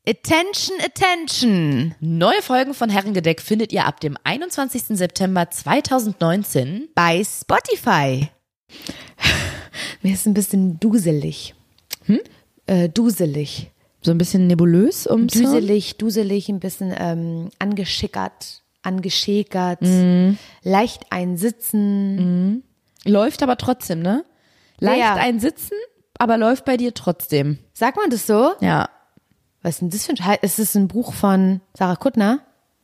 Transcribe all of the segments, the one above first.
Attention, attention. Neue Folgen von Herrengedeck findet ihr ab dem 21. September 2019 bei Spotify. Mir ist ein bisschen duselig. Duselig. So ein bisschen nebulös ums Hirn? Duselig, ein bisschen angeschäkert, leicht einsitzen. Läuft aber trotzdem, ne? Leicht einsitzen, aber läuft bei dir trotzdem. Sagt man das so? Ja. Was ist denn das für ein Scheiß? Ist das ein Buch von Sarah Kuttner?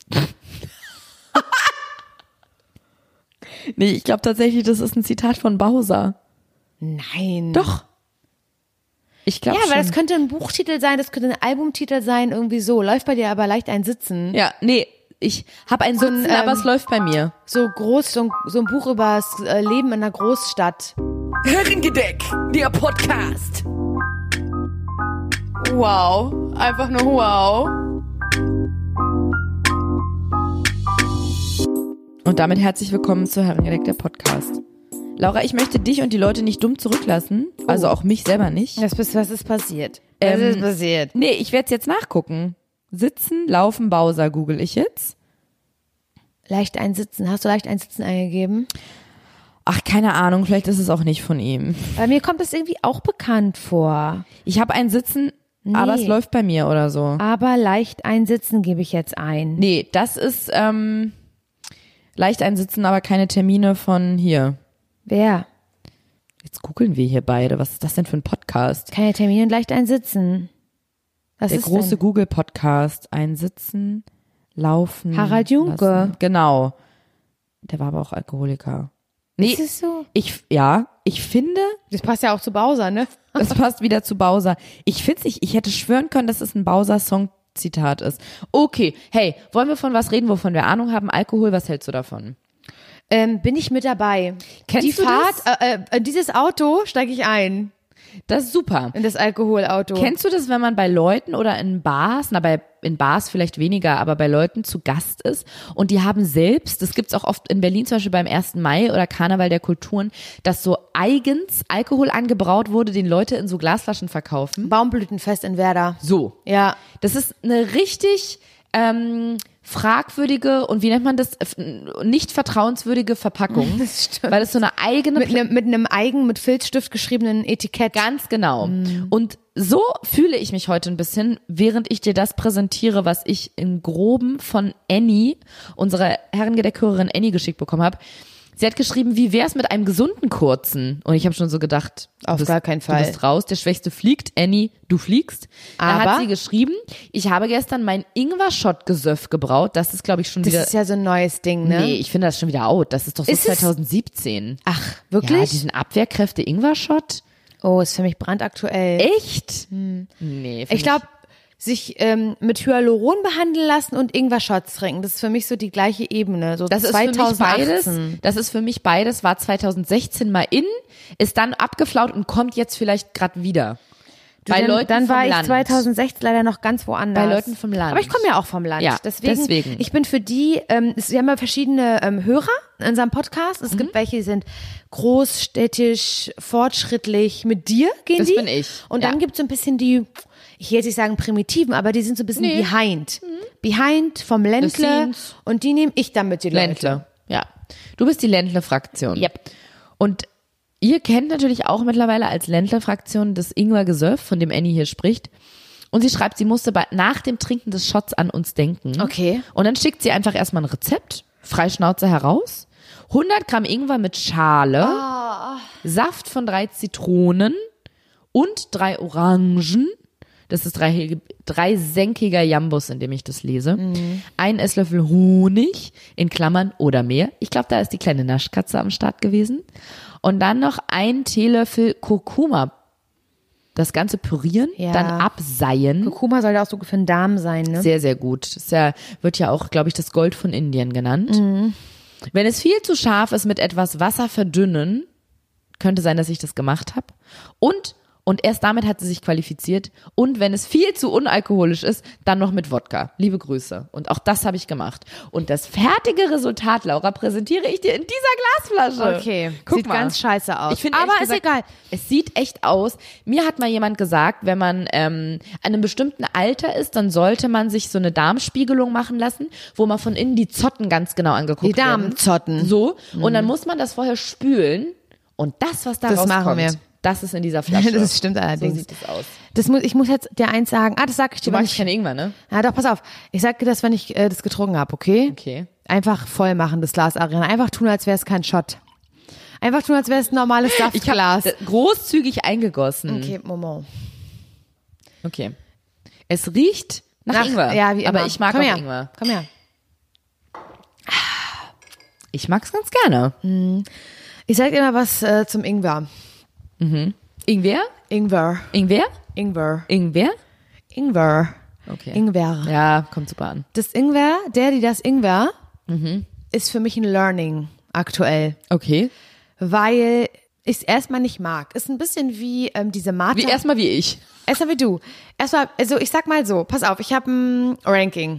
Nee, ich glaube tatsächlich, das ist ein Zitat von Bowser. Nein. Doch. Ich glaube schon. Ja, weil das könnte ein Buchtitel sein, das könnte ein Albumtitel sein, irgendwie so. Läuft bei dir aber leicht ein Sitzen. Ja, nee, ich habe ein Sitzen, aber es läuft bei mir. So ein Buch über das Leben in einer Großstadt. Herrengedeck, der Podcast. Wow, einfach nur wow. Und damit herzlich willkommen zu Herrengedeck, der Podcast. Laura, ich möchte dich und die Leute nicht dumm zurücklassen, also auch mich selber nicht. Was ist passiert? Was ist passiert? Nee, ich werde es jetzt nachgucken. Sitzen, laufen, Bowser google ich jetzt. Leicht einsitzen. Hast du leicht einsitzen eingegeben? Ach, keine Ahnung, vielleicht ist es auch nicht von ihm. Bei mir kommt das irgendwie auch bekannt vor. Ich habe ein Sitzen, aber es läuft bei mir oder so. Aber leicht einsitzen gebe ich jetzt ein. Nee, das ist leicht einsitzen, aber keine Termine von hier. Wer? Jetzt googeln wir hier beide. Was ist das denn für ein Podcast? Keine Termine und leicht einsitzen. Was Der ist große denn? Google-Podcast. Einsitzen, laufen. Harald Junke. Lassen. Genau. Der war aber auch Alkoholiker. Nee, Ist es so? ich finde, Das passt ja auch zu Bowser, ne? das passt wieder zu Bowser. Ich hätte schwören können, dass es ein Bowser-Song-Zitat ist. Okay, hey, wollen wir von was reden, wovon wir Ahnung haben? Alkohol, was hältst du davon? Bin ich mit dabei. Kennst du in dieses Auto steige ich ein. Das ist super. In das Alkoholauto. Kennst du das, wenn man bei Leuten oder in Bars, in Bars vielleicht weniger, aber bei Leuten zu Gast ist und die haben selbst, das gibt's auch oft in Berlin zum Beispiel beim 1. Mai oder Karneval der Kulturen, dass so eigens Alkohol angebraut wurde, den Leute in so Glasflaschen verkaufen? Baumblütenfest in Werder. So. Ja. Das ist eine richtig fragwürdige und wie nennt man das, nicht vertrauenswürdige Verpackung. Das stimmt. Weil es so eine eigene Mit einem mit Filzstift geschriebenen Etikett. Ganz genau. Und so fühle ich mich heute ein bisschen, während ich dir das präsentiere, was ich im Groben von Annie, unserer Herrengedeck-Hörerin Annie, geschickt bekommen habe. Sie hat geschrieben, wie wär's mit einem gesunden Kurzen? Und ich habe schon so gedacht, Gar keinen Fall. Du bist raus, der Schwächste fliegt. Annie, du fliegst. Dann Aber hat sie geschrieben, ich habe gestern mein Ingwer-Shot-Gesöff gebraut. Das ist, glaube ich, schon wieder... Das ist ja so ein neues Ding, ne? Nee, ich finde das schon wieder out. Das ist doch so Ist es? 2017. Ach, wirklich? Ja, diesen Abwehrkräfte-Ingwer-Shot. Oh, ist für mich brandaktuell. Echt? Nee. Ich glaube, sich mit Hyaluron behandeln lassen und Ingwer-Shots trinken, das ist für mich so die gleiche Ebene. So Das ist 2018. für mich beides, war 2016 mal in, ist dann abgeflaut und kommt jetzt vielleicht gerade wieder. Dann war ich 2016 leider noch ganz woanders. Bei Leuten vom Land. Aber ich komme ja auch vom Land. Ja, deswegen. Ich bin für die, wir haben ja verschiedene Hörer in unserem Podcast. Es gibt welche, die sind großstädtisch, fortschrittlich. Mit dir gehen Das die. bin ich. Und Ja. dann gibt es so ein bisschen die, ich will jetzt nicht sagen primitiven, aber die sind so ein bisschen behind. Behind vom Ländle. scenes. Und die nehme ich dann mit, die Leute. Ländle. Ja. Du bist die Ländle-Fraktion. Yep. Und ihr kennt natürlich auch mittlerweile als Ländle-Fraktion das Ingwer-Gesöff, von dem Annie hier spricht. Und sie schreibt, sie musste nach dem Trinken des Shots an uns denken. Okay. Und dann schickt sie einfach erstmal ein Rezept, Freischnauze heraus, 100 Gramm Ingwer mit Schale, Saft von 3 Zitronen und 3 Orangen. Das ist dreisenkiger Jambus, in dem ich das lese. Ein Esslöffel Honig, in Klammern oder mehr. Ich glaube, da ist die kleine Naschkatze am Start gewesen. Und dann noch ein Teelöffel Kurkuma. Das Ganze pürieren, Ja. dann abseien. Kurkuma soll ja auch so für den Darm sein, ne? Sehr, sehr gut. Das ist ja, wird ja auch, glaube ich, das Gold von Indien genannt. Wenn es viel zu scharf ist, mit etwas Wasser verdünnen. Könnte sein, dass ich das gemacht habe. Und Und erst damit hat sie sich qualifiziert. Und wenn es viel zu unalkoholisch ist, dann noch mit Wodka. Liebe Grüße. Und auch das habe ich gemacht. Und das fertige Resultat, Laura, präsentiere ich dir in dieser Glasflasche. Okay, Guck sieht mal. ganz scheiße aus. Ich finde, aber ehrlich ist gesagt, egal. Es sieht echt aus. Mir hat mal jemand gesagt, wenn man an einem bestimmten Alter ist, dann sollte man sich so eine Darmspiegelung machen lassen, wo man von innen die Zotten ganz genau angeguckt Die Darmzotten. werden. So. Und dann muss man das vorher spülen. Und das, was da Das machen rauskommt, wir. das ist in dieser Flasche. Das stimmt allerdings. So sieht es aus. Ich muss jetzt dir eins sagen. Das sag ich dir, Du wenn magst ich. kein Ingwer, ne? Ja, doch, pass auf. Ich sag dir das, wenn ich das getrunken habe, okay? Okay. Einfach voll machen, das Glas, Ariana. Einfach tun, als wäre es kein Shot. Einfach tun, als wäre es ein normales Ich Saftglas. habe großzügig eingegossen. Okay, Moment. Okay. Es riecht nach Ingwer. Ja, wie immer. Aber ich mag Komm auch her. Ingwer. Komm her. Ich mag's ganz gerne. Ich sag dir mal was zum Ingwer. Ingwer? Ingwer. Ingwer? Ingwer. Ingwer? Ingwer. Okay. Ingwer. Ja, kommt super an. Das Ingwer, das Ingwer, ist für mich ein Learning aktuell. Okay. Weil ich es erstmal nicht mag. Ist ein bisschen wie diese Mate. Erstmal wie ich. Erstmal wie du. Erstmal, also ich sag mal so, pass auf, ich habe ein Ranking.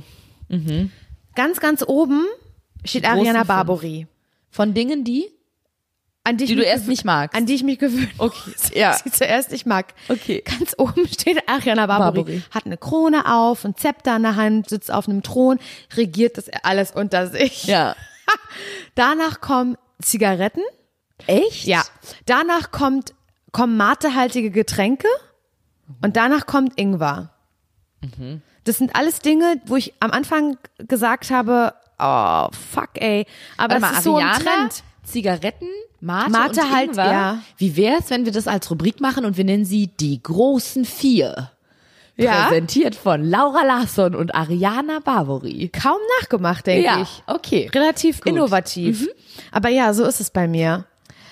Ganz, ganz oben steht Die großen Ariana fünf. Barbouri. Von Dingen, die Die du erst nicht magst. An die ich mich gewöhnt Okay, muss, ja. sie zuerst nicht mag. Okay. Ganz oben steht Ariana Barbouri. Hat eine Krone auf, ein Zepter in der Hand, sitzt auf einem Thron, regiert das alles unter sich. Ja. Danach kommen Zigaretten. Echt? Ja. Danach kommen matehaltige Getränke. Und danach kommt Ingwer. Das sind alles Dinge, wo ich am Anfang gesagt habe, oh, fuck, ey. Aber Warte es mal, ist so ein Ariana, Trend. Zigaretten, Mate Mate und halt, Ingwer. ja. Wie wär's, wenn wir das als Rubrik machen und wir nennen sie die großen 4? Ja. Präsentiert von Laura Larsson und Ariana Barbouri. Kaum nachgemacht, denke Ja, ich. okay. Relativ Gut. innovativ. Aber ja, so ist es bei mir.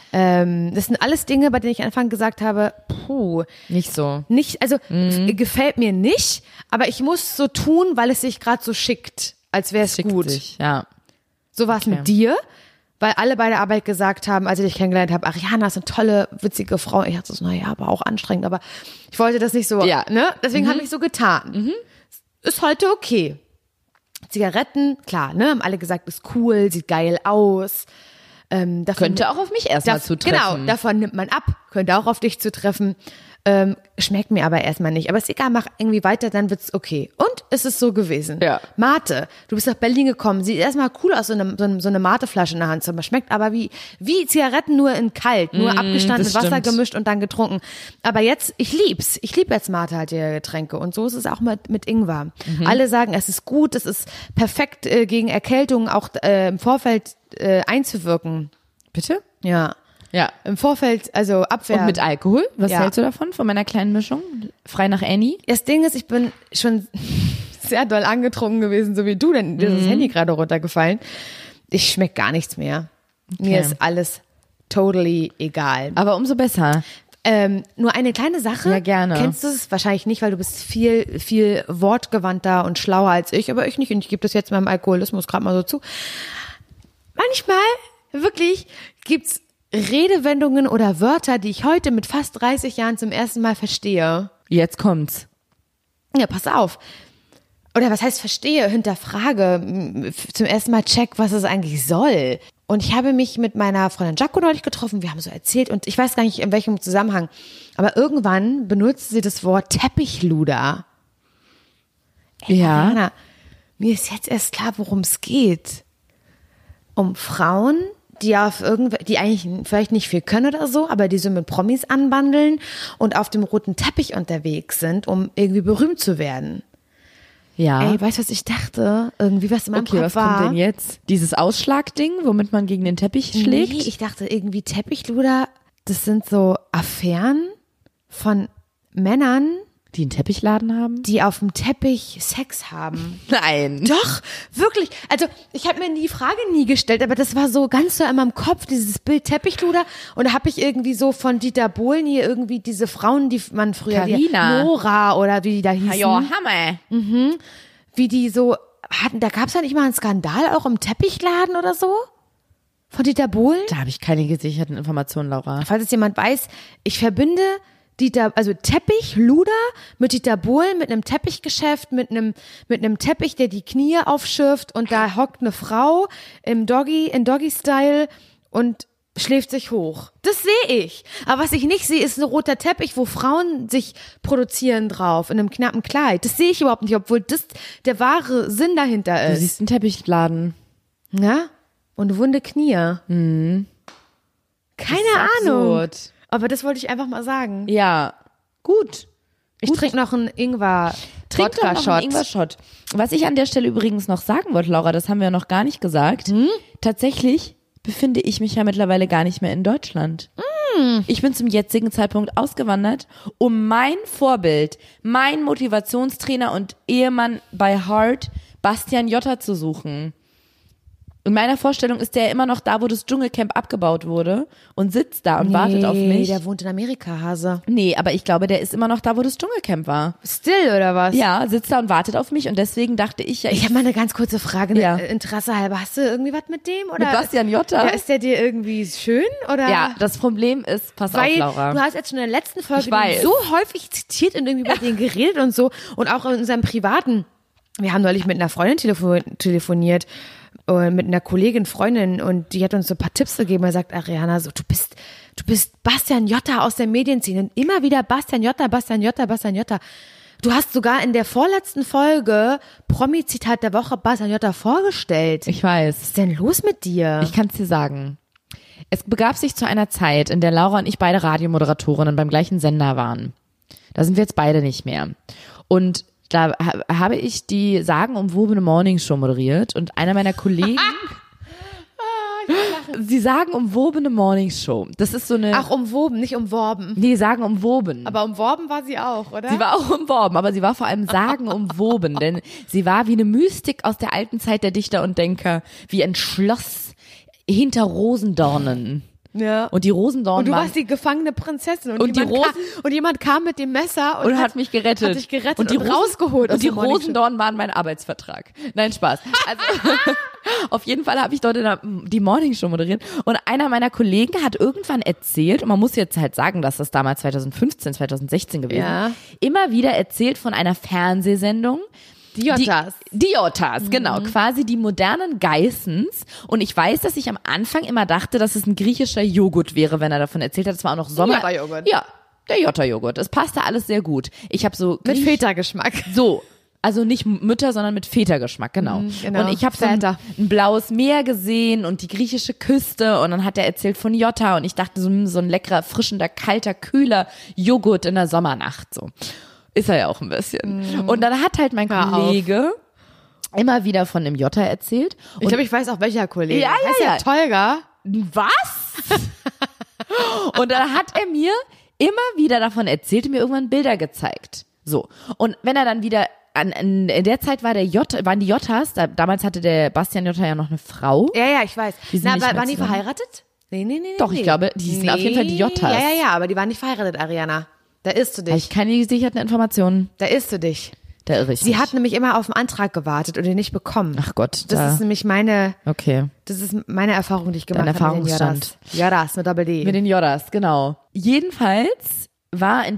Das sind alles Dinge, bei denen ich am Anfang gesagt habe, Nicht so. nicht, also gefällt mir nicht, aber ich muss so tun, weil es sich gerade so schickt, als wäre es gut. Sich. Ja. So war es mit dir, weil alle bei der Arbeit gesagt haben, als ich dich kennengelernt habe, Ariana ist eine tolle, witzige Frau. Ich dachte so, naja, aber auch anstrengend, aber ich wollte das nicht so, Ja. ne? Deswegen habe ich so getan. Ist heute okay. Zigaretten, klar, ne? Haben alle gesagt, ist cool, sieht geil aus. Davon, Könnte auch auf mich erstmal zutreffen. Genau, davon nimmt man ab. Könnte auch auf dich zutreffen. Schmeckt mir aber erstmal nicht. Aber ist egal, mach irgendwie weiter, dann wird's okay. Und es ist so gewesen. Ja. Mate, du bist nach Berlin gekommen, sieht erstmal cool aus, so eine Mateflasche in der Hand zu haben. Schmeckt aber wie Zigaretten, nur in kalt, nur abgestanden, das mit Wasser stimmt. gemischt und dann getrunken. Aber jetzt, ich lieb's. Ich liebe jetzt matehaltige Getränke. Und so ist es auch mit Ingwer. Alle sagen, es ist gut, es ist perfekt gegen Erkältung auch im Vorfeld einzuwirken. Bitte? Ja. Ja. Im Vorfeld, also Abwehr. Und mit Alkohol? Was Ja. hältst du davon, von meiner kleinen Mischung? Frei nach Annie? Das Ding ist, ich bin schon sehr doll angetrunken gewesen, so wie du, denn dir ist das Handy gerade runtergefallen. Ich schmeck gar nichts mehr. Mir ist alles totally egal. Aber umso besser. Nur eine kleine Sache. Ja, gerne. Kennst du es wahrscheinlich nicht, weil du bist viel, viel wortgewandter und schlauer als ich, aber ich nicht. Und ich gebe das jetzt meinem Alkoholismus gerade mal so zu. Manchmal, wirklich, gibt's Redewendungen oder Wörter, die ich heute mit fast 30 Jahren zum ersten Mal verstehe. Jetzt kommt's. Ja, pass auf. Oder was heißt verstehe, hinterfrage, zum ersten Mal check, was es eigentlich soll. Und ich habe mich mit meiner Freundin Jaco neulich getroffen, wir haben so erzählt und ich weiß gar nicht, in welchem Zusammenhang, aber irgendwann benutzt sie das Wort Teppichluder. Ja. Ariana, mir ist jetzt erst klar, worum es geht. Um Frauen, die die eigentlich vielleicht nicht viel können oder so, aber die so mit Promis anbandeln und auf dem roten Teppich unterwegs sind, um irgendwie berühmt zu werden. Ja. Ey, weißt du, was ich dachte? Irgendwie, was in meinem Okay, Kopf was war. kommt denn jetzt? Dieses Ausschlagding, womit man gegen den Teppich schlägt? Nee, ich dachte irgendwie Teppichluder, das sind so Affären von Männern, Die einen Teppichladen haben? die auf dem Teppich Sex haben. Nein. Doch, wirklich. Also ich habe mir die Frage nie gestellt, aber das war so ganz so in meinem Kopf, dieses Bild Teppichluder. Und da habe ich irgendwie so von Dieter Bohlen hier irgendwie diese Frauen, die man früher, die Carina. Nora oder wie die da hießen, Ja, Hammer. wie die so hatten, da gab es ja nicht mal einen Skandal auch im Teppichladen oder so? Von Dieter Bohlen? Da habe ich keine gesicherten Informationen, Laura. Falls es jemand weiß, ich verbinde Luder mit Dieter Bohlen, mit einem Teppichgeschäft, mit einem Teppich, der die Knie aufschürft und da hockt eine Frau in Doggy-Style und schläft sich hoch. Das sehe ich. Aber was ich nicht sehe, ist ein roter Teppich, wo Frauen sich produzieren drauf, in einem knappen Kleid. Das sehe ich überhaupt nicht, obwohl das der wahre Sinn dahinter ist. Du siehst einen Teppichladen. Ja? Und wunde Knie. Keine Ahnung. Absurd. Aber das wollte ich einfach mal sagen. Ja, gut. Ich trinke noch einen Ingwer-Wodka-Shot. Ingwer-Shot. Was ich an der Stelle übrigens noch sagen wollte, Laura, das haben wir noch gar nicht gesagt. Tatsächlich befinde ich mich ja mittlerweile gar nicht mehr in Deutschland. Ich bin zum jetzigen Zeitpunkt ausgewandert, um mein Vorbild, mein Motivationstrainer und Ehemann bei Heart, Bastian Jotta, zu suchen. In meiner Vorstellung ist der immer noch da, wo das Dschungelcamp abgebaut wurde und sitzt da und wartet auf mich. Der wohnt in Amerika, Hase. Nee, aber ich glaube, der ist immer noch da, wo das Dschungelcamp war. Still, oder was? Ja, sitzt da und wartet auf mich und deswegen dachte ich ja, Ich habe mal eine ganz kurze Frage, Ja. Interesse halber. Hast du irgendwie was mit dem? Oder? mit Bastian Jotta. Ja, ist der dir irgendwie schön? Oder? Ja, das Problem ist, pass Weil auf, Laura. du hast jetzt schon in der letzten Folge Ich weiß. den so häufig zitiert und irgendwie über den geredet und so. Und auch in unserem Privaten. Wir haben neulich mit einer Freundin telefoniert. Mit einer Freundin und die hat uns so ein paar Tipps gegeben. Er sagt, Ariana, so, du bist Bastian Jotta aus der Medienszene und immer wieder Bastian Jotta. Du hast sogar in der vorletzten Folge Promi-Zitat der Woche Bastian Jotta vorgestellt. Ich weiß. Was ist denn los mit dir? Ich kann es dir sagen. Es begab sich zu einer Zeit, in der Laura und ich beide Radiomoderatorinnen beim gleichen Sender waren. Da sind wir jetzt beide nicht mehr. Und da habe ich die sagenumwobene Morningshow moderiert und einer meiner Kollegen, sie sagenumwobene Morningshow. Das ist so eine. Ach, umwoben, nicht umworben. Nee, sagenumwoben. Aber umworben war sie auch, oder? Sie war auch umworben, aber sie war vor allem sagenumwoben, denn sie war wie eine Mystik aus der alten Zeit der Dichter und Denker, wie ein Schloss hinter Rosendornen. Ja. Und die Rosendornen Und du waren, warst die gefangene Prinzessin. Und jemand kam mit dem Messer und hat mich gerettet. Hat dich gerettet und die rausgeholt. Und die aus dem Morning Show. Rosendornen waren mein Arbeitsvertrag. Nein, Spaß. Also, auf jeden Fall habe ich dort die Morningshow moderiert. Und einer meiner Kollegen hat irgendwann erzählt, und man muss jetzt halt sagen, dass das damals 2015, 2016 gewesen Ja. immer wieder erzählt von einer Fernsehsendung, Die Jottas. Die Jottas, genau. Quasi die modernen Geissens. Und ich weiß, dass ich am Anfang immer dachte, dass es ein griechischer Joghurt wäre, wenn er davon erzählt hat. Es war auch noch Sommer. Jota-Joghurt. Ja, der Jota-Joghurt. Es passte alles sehr gut. Ich habe so Mit Feta-Geschmack. so. Also nicht Mütter, sondern mit Feta-Geschmack, genau. genau. Und ich habe so ein blaues Meer gesehen und die griechische Küste und dann hat er erzählt von Jota und ich dachte so ein leckerer, frischender, kalter, kühler Joghurt in der Sommernacht, so. Ist er ja auch ein bisschen. Und dann hat halt mein Kollege immer wieder von dem Jota erzählt. Ich glaube, ich weiß auch, welcher Kollege. Ja, heißt ja. der Tolga? Was? Und dann hat er mir immer wieder davon erzählt und mir irgendwann Bilder gezeigt. So. Und wenn er dann wieder in der Zeit waren die Jottas, damals hatte der Bastian Jotta ja noch eine Frau. Ja, ich weiß. Die sind nicht mehr waren die zusammen. verheiratet? Nee. Doch, ich glaube, die sind auf jeden Fall die Jottas. Ja, aber die waren nicht verheiratet, Ariana. Da irrst du Habe dich. ich keine gesicherten Informationen. Da irrst du dich. Da irre ich Sie mich. hat nämlich immer auf den Antrag gewartet und den nicht bekommen. Ach Gott. Das ist nämlich meine Erfahrung, die ich gemacht Dein habe mit den Erfahrungsstand. Jottas mit Doppel-D. Mit den Jottas, genau. Jedenfalls waren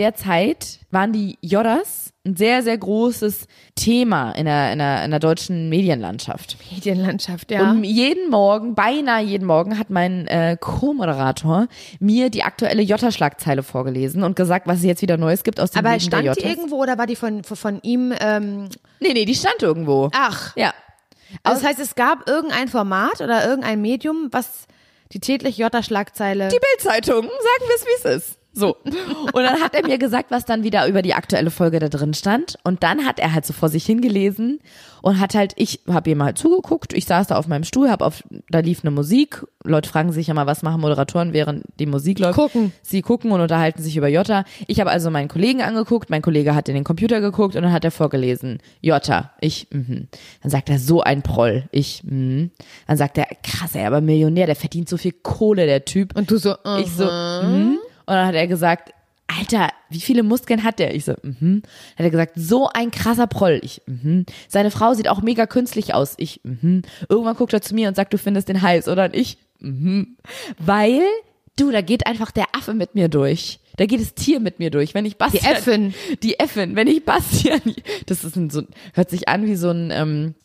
die Jottas ein sehr, sehr großes Thema in der deutschen Medienlandschaft. Medienlandschaft, ja. Und beinahe jeden Morgen hat mein Co-Moderator mir die aktuelle Jotta-Schlagzeile vorgelesen und gesagt, was es jetzt wieder Neues gibt aus dem Aber Leben der stand Jottas. die irgendwo oder war die von ihm? Nee, die stand irgendwo. Ach, Ja. also das heißt, es gab irgendein Format oder irgendein Medium, was die tägliche Jota-Schlagzeile. Die Bildzeitung, sagen wir es, wie es ist. So. Und dann hat er mir gesagt, was dann wieder über die aktuelle Folge da drin stand. Und dann hat er halt so vor sich hingelesen und ich habe ihm halt zugeguckt. Ich saß da auf meinem Stuhl, da lief eine Musik. Leute fragen sich ja mal, was machen Moderatoren, während die Musik läuft? Gucken. Sie gucken und unterhalten sich über Jotta. Ich habe also meinen Kollegen angeguckt. Mein Kollege hat in den Computer geguckt und dann hat er vorgelesen. Jotta. Dann sagt er, so ein Proll. Dann sagt er, krass, aber Millionär, der verdient so viel Kohle, der Typ. Und du so, Ich so, Und dann hat er gesagt, Alter, wie viele Muskeln hat der? Ich so, Dann hat er gesagt, so ein krasser Proll. Ich, Seine Frau sieht auch mega künstlich aus. Ich, Irgendwann guckt er zu mir und sagt, du findest den heiß, oder? Und ich, Weil Du, da geht einfach der Affe mit mir durch. Da geht das Tier mit mir durch. Wenn ich Bastian... Die Äffin. Wenn ich Bastian... Das ist hört sich an wie so ein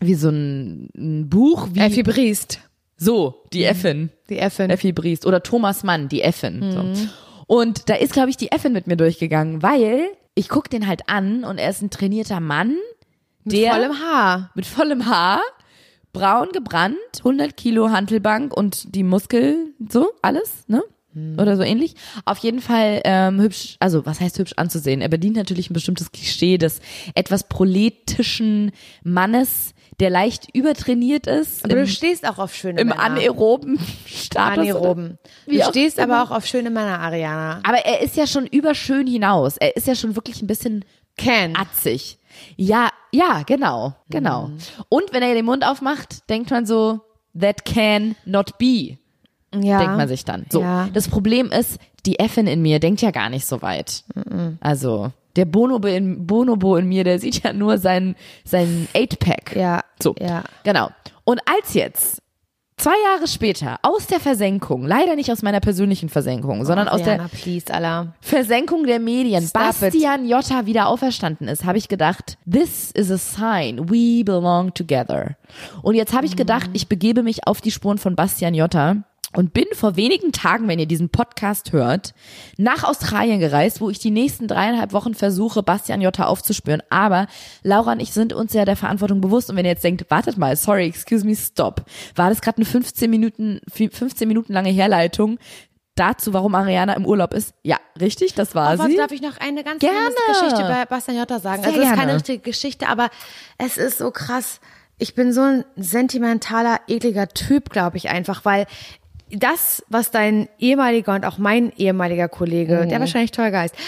Buch wie... Effi Briest. So, die Äffin. Die Äffin. Effi Briest. Oder Thomas Mann, die Äffin. So. Und da ist, glaube ich, die Äffin mit mir durchgegangen, weil ich guck den halt an und er ist ein trainierter Mann. Mit vollem Haar. Braun gebrannt, 100 Kilo Hantelbank und die Muskel, so, alles, ne? Oder so ähnlich. Auf jeden Fall hübsch, also was heißt hübsch anzusehen? Er bedient natürlich ein bestimmtes Klischee des etwas proletischen Mannes, der leicht übertrainiert ist. Aber du stehst auch auf schöne Männer. Im anaeroben Status. Anaeroben. Du stehst aber auch auf schöne Männer, Ariana. Aber er ist ja schon über schön hinaus. Er ist ja schon wirklich ein bisschen atzig. Ja, genau. Und wenn er den Mund aufmacht, denkt man so, that can not be. Ja. Denkt man sich dann. So. Ja. Das Problem ist, die Äffin in mir denkt ja gar nicht so weit. Also, der Bonobo in mir, der sieht ja nur sein 8-Pack. Ja. So. Ja. Genau. Und als jetzt 2 Jahre später aus der Versenkung, leider nicht aus meiner persönlichen Versenkung, sondern aus der Versenkung der Medien, Bastian Jotta wieder auferstanden ist, habe ich gedacht, this is a sign, we belong together. Und jetzt habe ich gedacht, ich begebe mich auf die Spuren von Bastian Jotta und bin vor wenigen Tagen, wenn ihr diesen Podcast hört, nach Australien gereist, wo ich die nächsten 3,5 Wochen versuche, Bastian Jotta aufzuspüren. Aber Laura und ich sind uns ja der Verantwortung bewusst. Und wenn ihr jetzt denkt, wartet mal, sorry, excuse me, stop. War das gerade eine 15 Minuten lange Herleitung dazu, warum Ariana im Urlaub ist? Ja, richtig, das war sie. Darf ich noch eine ganz kleine Geschichte bei Bastian Jotta sagen? Sehr also es ist gerne. keine richtige Geschichte, aber es ist so krass. Ich bin so ein sentimentaler, ekliger Typ, glaube ich einfach, weil das, was dein ehemaliger und auch mein ehemaliger Kollege, der wahrscheinlich Tolga heißt,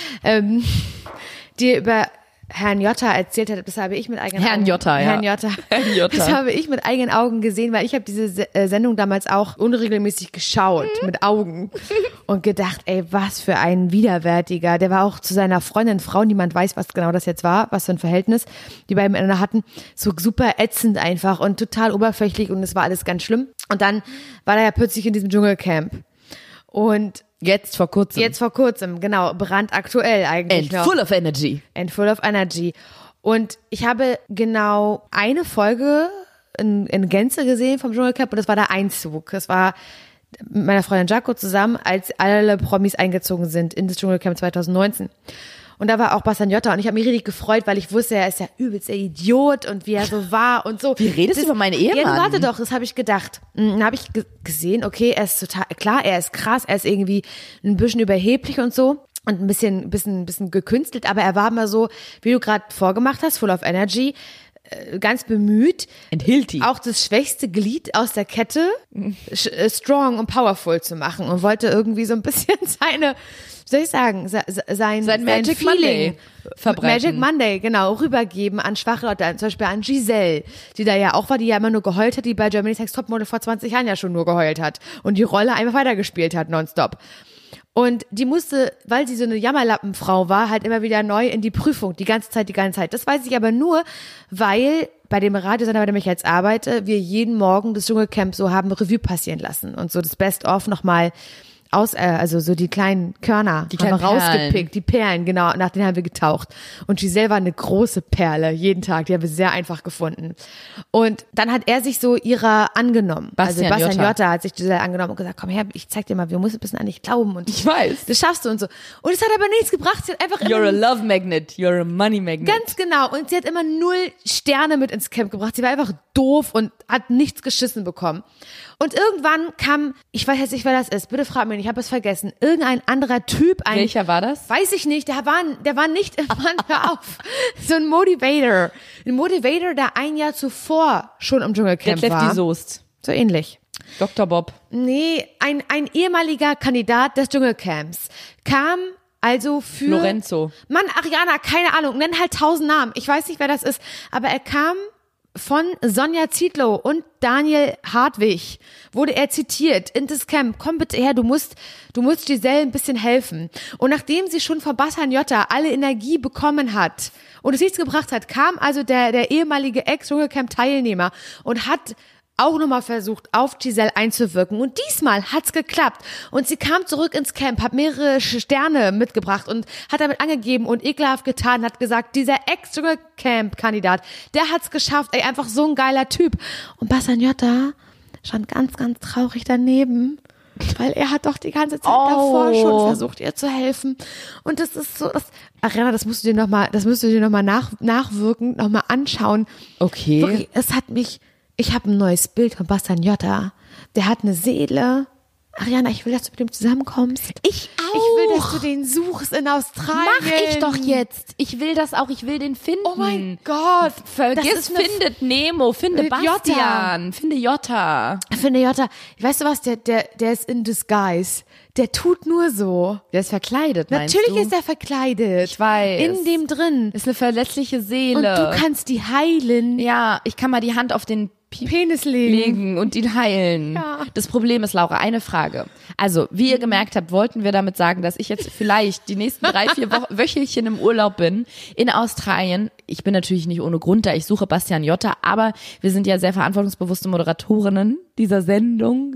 dir über Herrn Jotta erzählt hat, das habe ich mit eigenen Augen. Herrn Jotta. Das habe ich mit eigenen Augen gesehen, weil ich habe diese Sendung damals auch unregelmäßig geschaut, mit Augen und gedacht, ey, was für ein Widerwärtiger. Der war auch zu seiner Freundin, Frau, niemand weiß, was genau das jetzt war, was für ein Verhältnis die beiden miteinander hatten, so super ätzend einfach und total oberflächlich und es war alles ganz schlimm. Und dann war er ja plötzlich in diesem Dschungelcamp und Jetzt vor kurzem, genau, brandaktuell eigentlich noch. And full of energy. Und ich habe genau eine Folge in Gänze gesehen vom Dschungelcamp und das war der Einzug. Das war mit meiner Freundin Jaco zusammen, als alle Promis eingezogen sind in das Dschungelcamp 2019. Und da war auch Bastian Jotta und ich habe mich richtig gefreut, weil ich wusste, er ist ja übelst der Idiot und wie er so war und so. Wie redest du über meinen Ehemann? Ja, warte doch, das habe ich gedacht. Dann habe ich gesehen, okay, er ist total, klar, er ist krass, er ist irgendwie ein bisschen überheblich und so und ein bisschen gekünstelt, aber er war immer so, wie du gerade vorgemacht hast, full of energy, ganz bemüht, auch das schwächste Glied aus der Kette strong und powerful zu machen und wollte irgendwie so ein bisschen sein Magic Feeling, Monday verbreiten. Magic Monday, genau, rübergeben an schwache Leute, zum Beispiel an Giselle, die da ja auch war, die ja immer nur geheult hat, die bei Germany's Next Topmodel vor 20 Jahren ja schon nur geheult hat und die Rolle einfach weitergespielt hat, nonstop. Und die musste, weil sie so eine Jammerlappenfrau war, halt immer wieder neu in die Prüfung, die ganze Zeit. Das weiß ich aber nur, weil bei dem Radiosender, bei dem ich jetzt arbeite, wir jeden Morgen das Dschungelcamp so haben Revue passieren lassen und so das Best-of nochmal also so die kleinen Körner haben wir rausgepickt, die Perlen, genau, nach denen haben wir getaucht. Und Giselle war eine große Perle, jeden Tag, die haben wir sehr einfach gefunden. Und dann hat er sich so ihrer angenommen. Bastian Jotta hat sich Giselle angenommen und gesagt, komm her, ich zeig dir mal, wir müssen ein bisschen an dich glauben und ich weiß. Das schaffst du und so. Und es hat aber nichts gebracht, sie hat einfach You're a love magnet, you're a money magnet. Ganz genau. Und sie hat immer 0 Sterne mit ins Camp gebracht. Sie war einfach doof und hat nichts geschissen bekommen. Und irgendwann kam, ich weiß jetzt nicht, wer das ist, bitte frag mich nicht, ich habe es vergessen, irgendein anderer Typ. Welcher war das? Weiß ich nicht, der war nicht, Mann, hör auf, so ein Motivator. Ein Motivator, der ein Jahr zuvor schon im Dschungelcamp war. Die Soest. So ähnlich. Dr. Bob. Nee, ein ehemaliger Kandidat des Dschungelcamps kam also für... Lorenzo. Mann, Ariana, keine Ahnung, nenn halt 1000 Namen, ich weiß nicht, wer das ist, aber er kam von Sonja Zietlow und Daniel Hartwig wurde er zitiert in das Camp. Komm bitte her, du musst Giselle ein bisschen helfen. Und nachdem sie schon von Bastian Jotta alle Energie bekommen hat und es nichts gebracht hat, kam also der ehemalige Ex-Dschungelcamp-Teilnehmer und hat auch nochmal versucht, auf Giselle einzuwirken. Und diesmal hat's geklappt. Und sie kam zurück ins Camp, hat mehrere Sterne mitgebracht und hat damit angegeben und ekelhaft getan, hat gesagt, dieser Ex-Camp-Kandidat, der hat's geschafft, ey, einfach so ein geiler Typ. Und Bastian Jotta stand ganz, ganz traurig daneben. Weil er hat doch die ganze Zeit davor schon versucht, ihr zu helfen. Und das ist so, Ariana, das musst du dir nochmal nachwirken, nochmal anschauen. Okay. Wirklich, ich habe ein neues Bild von Bastian Jotta. Der hat eine Seele. Ariana, ich will, dass du mit ihm zusammenkommst. Ich auch. Ich will, dass du den suchst in Australien. Mach ich doch jetzt. Ich will das auch, ich will den finden. Oh mein Gott. Vergiss, findet Nemo, finde Bastian, finde Jotta. Weißt du was, der ist in disguise. Der tut nur so. Der ist verkleidet, meinst Natürlich du? ist er verkleidet. Ich weiß. In dem drin. Ist eine verletzliche Seele. Und du kannst die heilen. Ja, ich kann mal die Hand auf den Penis legen und ihn heilen. Ja. Das Problem ist, Laura, eine Frage. Also, wie ihr gemerkt habt, wollten wir damit sagen, dass ich jetzt vielleicht die nächsten 3-4 Wöchelchen im Urlaub bin in Australien. Ich bin natürlich nicht ohne Grund da. Ich suche Bastian Jotta, aber wir sind ja sehr verantwortungsbewusste Moderatorinnen dieser Sendung.